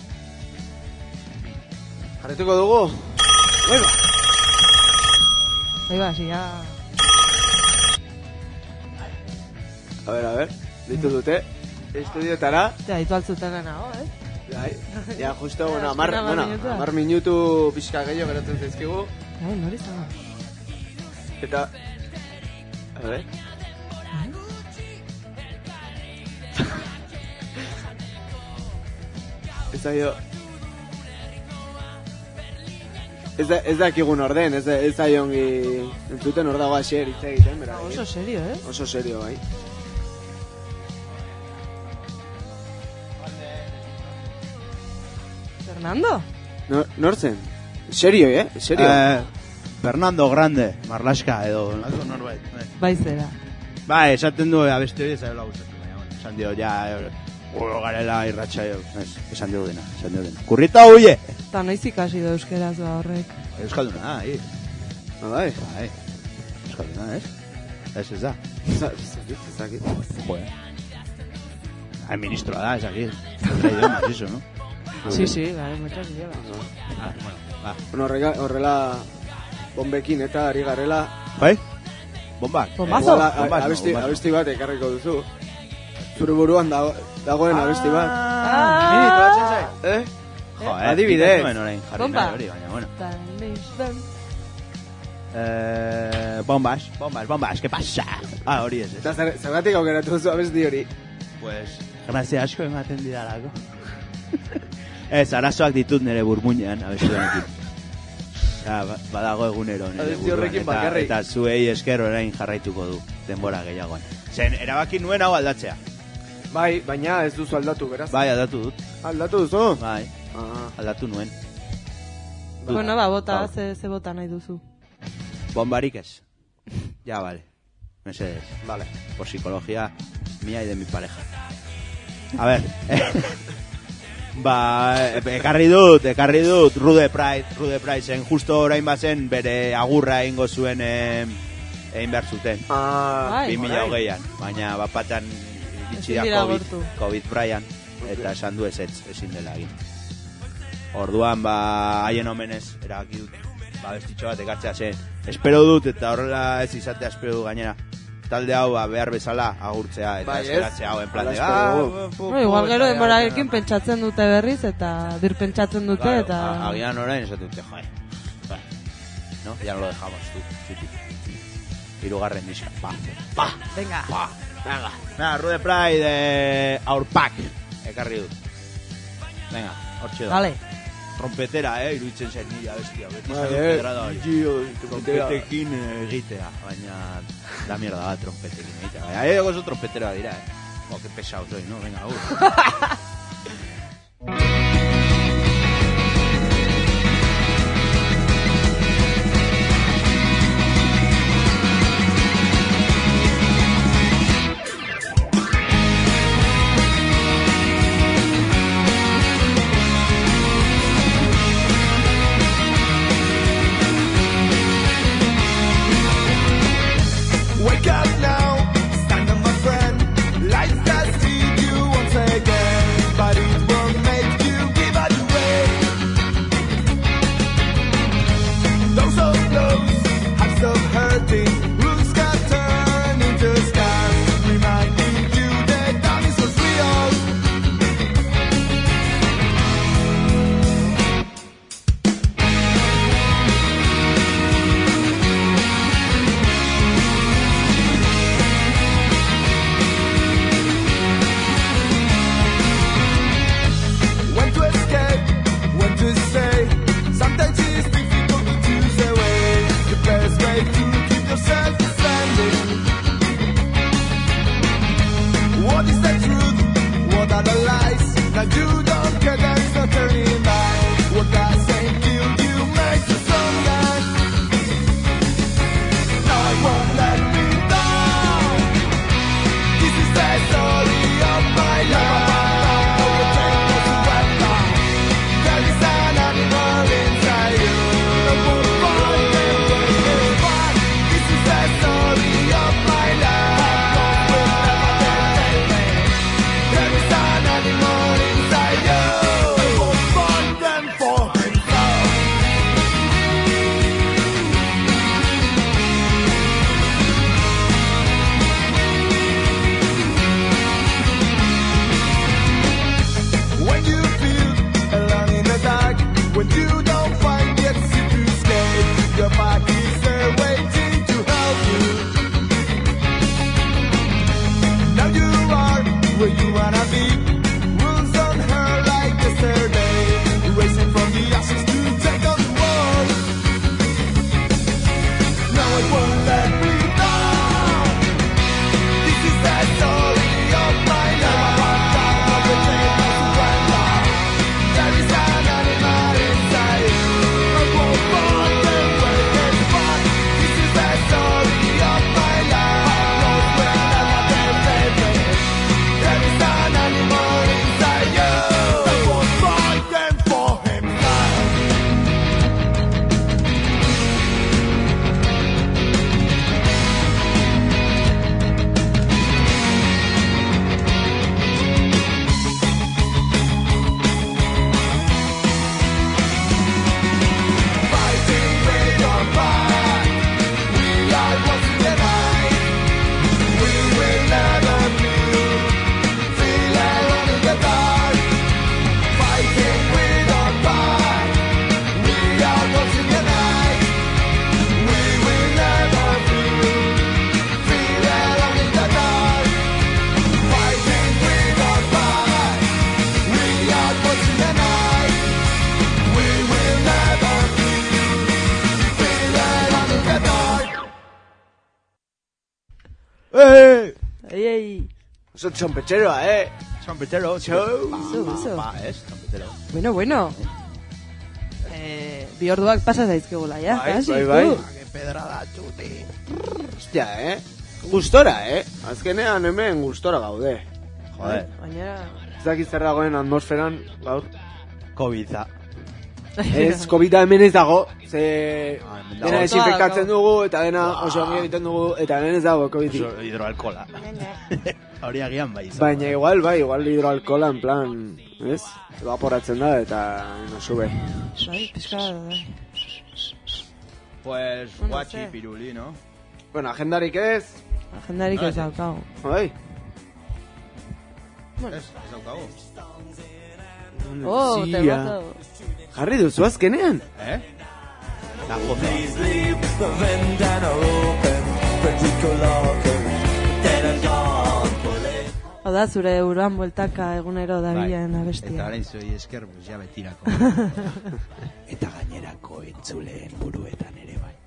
Jarretuko dugu. Bueno. Ahí va, si ya... A ver. Ditu dute. Estudiotara. Ja, ditu altzuten lehenago, Bai. Ja, justo, bueno, 10 minutu pixka gehiago geratzen zaizkigu. Bai, nori zan. Eta... A ver. Ez da jo... Ez da ekigun orden, ez da ongi entzuten hor dago asier hitz egiten, bera. Oso serio, Oso serio, bai. Fernando? Nortzen? Serio, Serio. Fernando Grande, Marlaska edo norbait. Bai zera. Bai, esaten du abesti hori ez da gustatzen, baina bueno, esan dio ja garela irratsaio, esan dio dena. Kurrita huye. Ta noiz ikasi da euskeraz ba horrek. Euskalduna, hi. Bai. Euskalduna, ez? Ez da. Ez dakit. Joder. Ministroa da, ez aquí. Idiomas, eso, ¿no? Sí, muchas idiomas. Bueno, horrela bombekin eta ari garela. Bai? Bombak? Bombazo? Abesti bat ekarriko duzu. Zure buruan dagoen abesti bat. Minito batzen zai? Joder, adibidez. Bomba. Bombas, ¿qué pasa? Hori ez. Eta zergatik aukeratu duzu abesti hori? Pues, grazia asko ematen diralako. Ez, arazoak ditut nire burmuinean, abesti honekin. Badago egunero nire burruan, eta zuei esker orain jarraituko du, denbora gehiagoan. Zen, erabaki nuen hau aldatzea. Bai, baina ez duzu aldatu, beraz? Bai, aldatu dut. Aldatu duzu? Bai, aldatu nuen. Bueno, bota, ze bota nahi duzu. Bombarik ez. Ya, vale. Mesedes. Vale. Por psicología mía y de mi pareja. A ver. Ekarri dut Rude Pride zen justo orain bazen bere agurra egingo zuen egin behar zuten 2020an, baina bapatan bitxi da COVID Brian eta esan du ezin dela egin. Orduan haien omenez erabaki dut bestitxo bat ekartzea zen, espero dut eta horrela ez izatea espero dut gainera talde hau behar bezala agurtzea eta eskeratzea hau en plan de igual gero denborarekin pentsatzen dute berriz eta birpentsatzen dute eta agian orain esaten dute joe no, ya no lo dejamos tú hirugarren diska venga nada, Rude Pride Our Pack ekarri dut venga, hortxe da vale trompetera, iruditzen zen nila bestia beti trompetekin egitea baina da mierda bat trompetekin egitea baina gozo trompetera dira que pesado soy, no? Venga, Wake up now, stand up my friend. Life has seen you once again. Ei. Oso txompetxeroa, Trompetero. Ez, trompetero. Bueno. Bi orduak pasa zaizkigula, ja. Bai. Que pedrada, txuti. Hostia, Gustora, Azkenean hemen gustora gaude. Joder. Baina... Ez dakit zer dagoen atmosferan, gaur. Covid-a. Ez, COVID-a hemen ez dago, ze... Dena desinfektatzen dugu, eta dena oso ongi egiten dugu, eta hemen ez dago COVID-a. Hidroalkola. Hori agian bai. Baina igual hidroalkola, en plan, ez? Evaporatzen da, eta no sube. Bai, pizka, bai. Pues, guatxi, piruli, no? Bueno, agendarik ez. Agendarik ez daukagu. Bai. Ez daukagu. Oh, te mato. Jarri duzu azkenean? La jota. Oda, zure buruan bueltaka egunero dabilen abestia. Eta orain zoi esker, ja betirako. Eta gainerako entzuleen buruetan ere bai.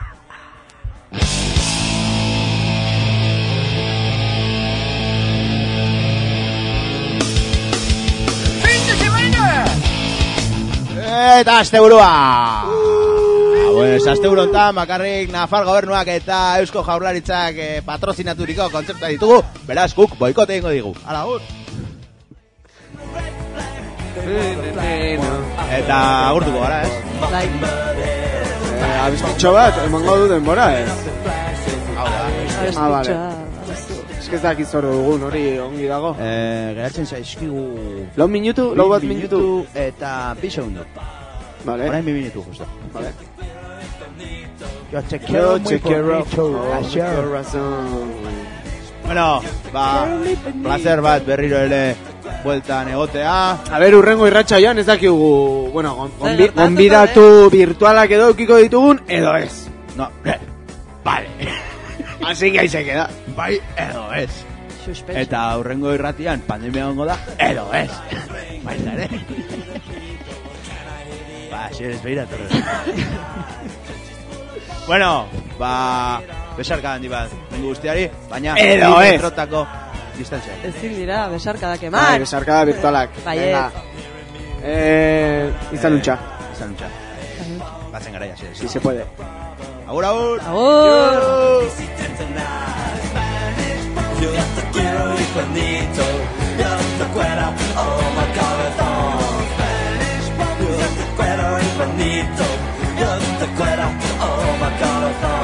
Eta asteburua! Pues asteburu hontan bakarrik Nafar gobernuak eta Eusko Jaurlaritzak patrozinaturiko kontzertua ditugu, beraz guk boikote egingo digu. Hala, agur! Eta agurtuko gara, Bai. Abizpitxo bat, emango du denbora, Abizpitxoa. Ez que ez dakit zor dugun, hori ongi dago. Geratzen zaizkigu... Lau minutu, lau bat minutu. Eta 2 segundu. Vale. Orain 2 minutu, justo. Vale. Yo te quiero muy bonito. Bueno, placer bat berriro ere bueltan egotea. A ver, urrengo irratsaioan ez dakigu, bueno, gonbidatu virtualak edo eukiko ditugun, edo ez. No, vale. Así que ahí se queda. Bai, edo ez. Eta urrengo irratian pandemia gongo da, edo ez. Baita ere. Si eres beira, torre. Bueno, besarka handi bat mundu guztiari, baina edo ez. Metrotako distantzia. Ezin dira, besarkadak eman. Bai, besarkada virtualak. Baiet. Izan luntxa. Batzen gara ya, si se puede. Agur, agur. Agur. Yo te quiero y bonito, yo te quiero, oh my corazón. Yo te quiero y bonito, yo te quiero, oh my corazón.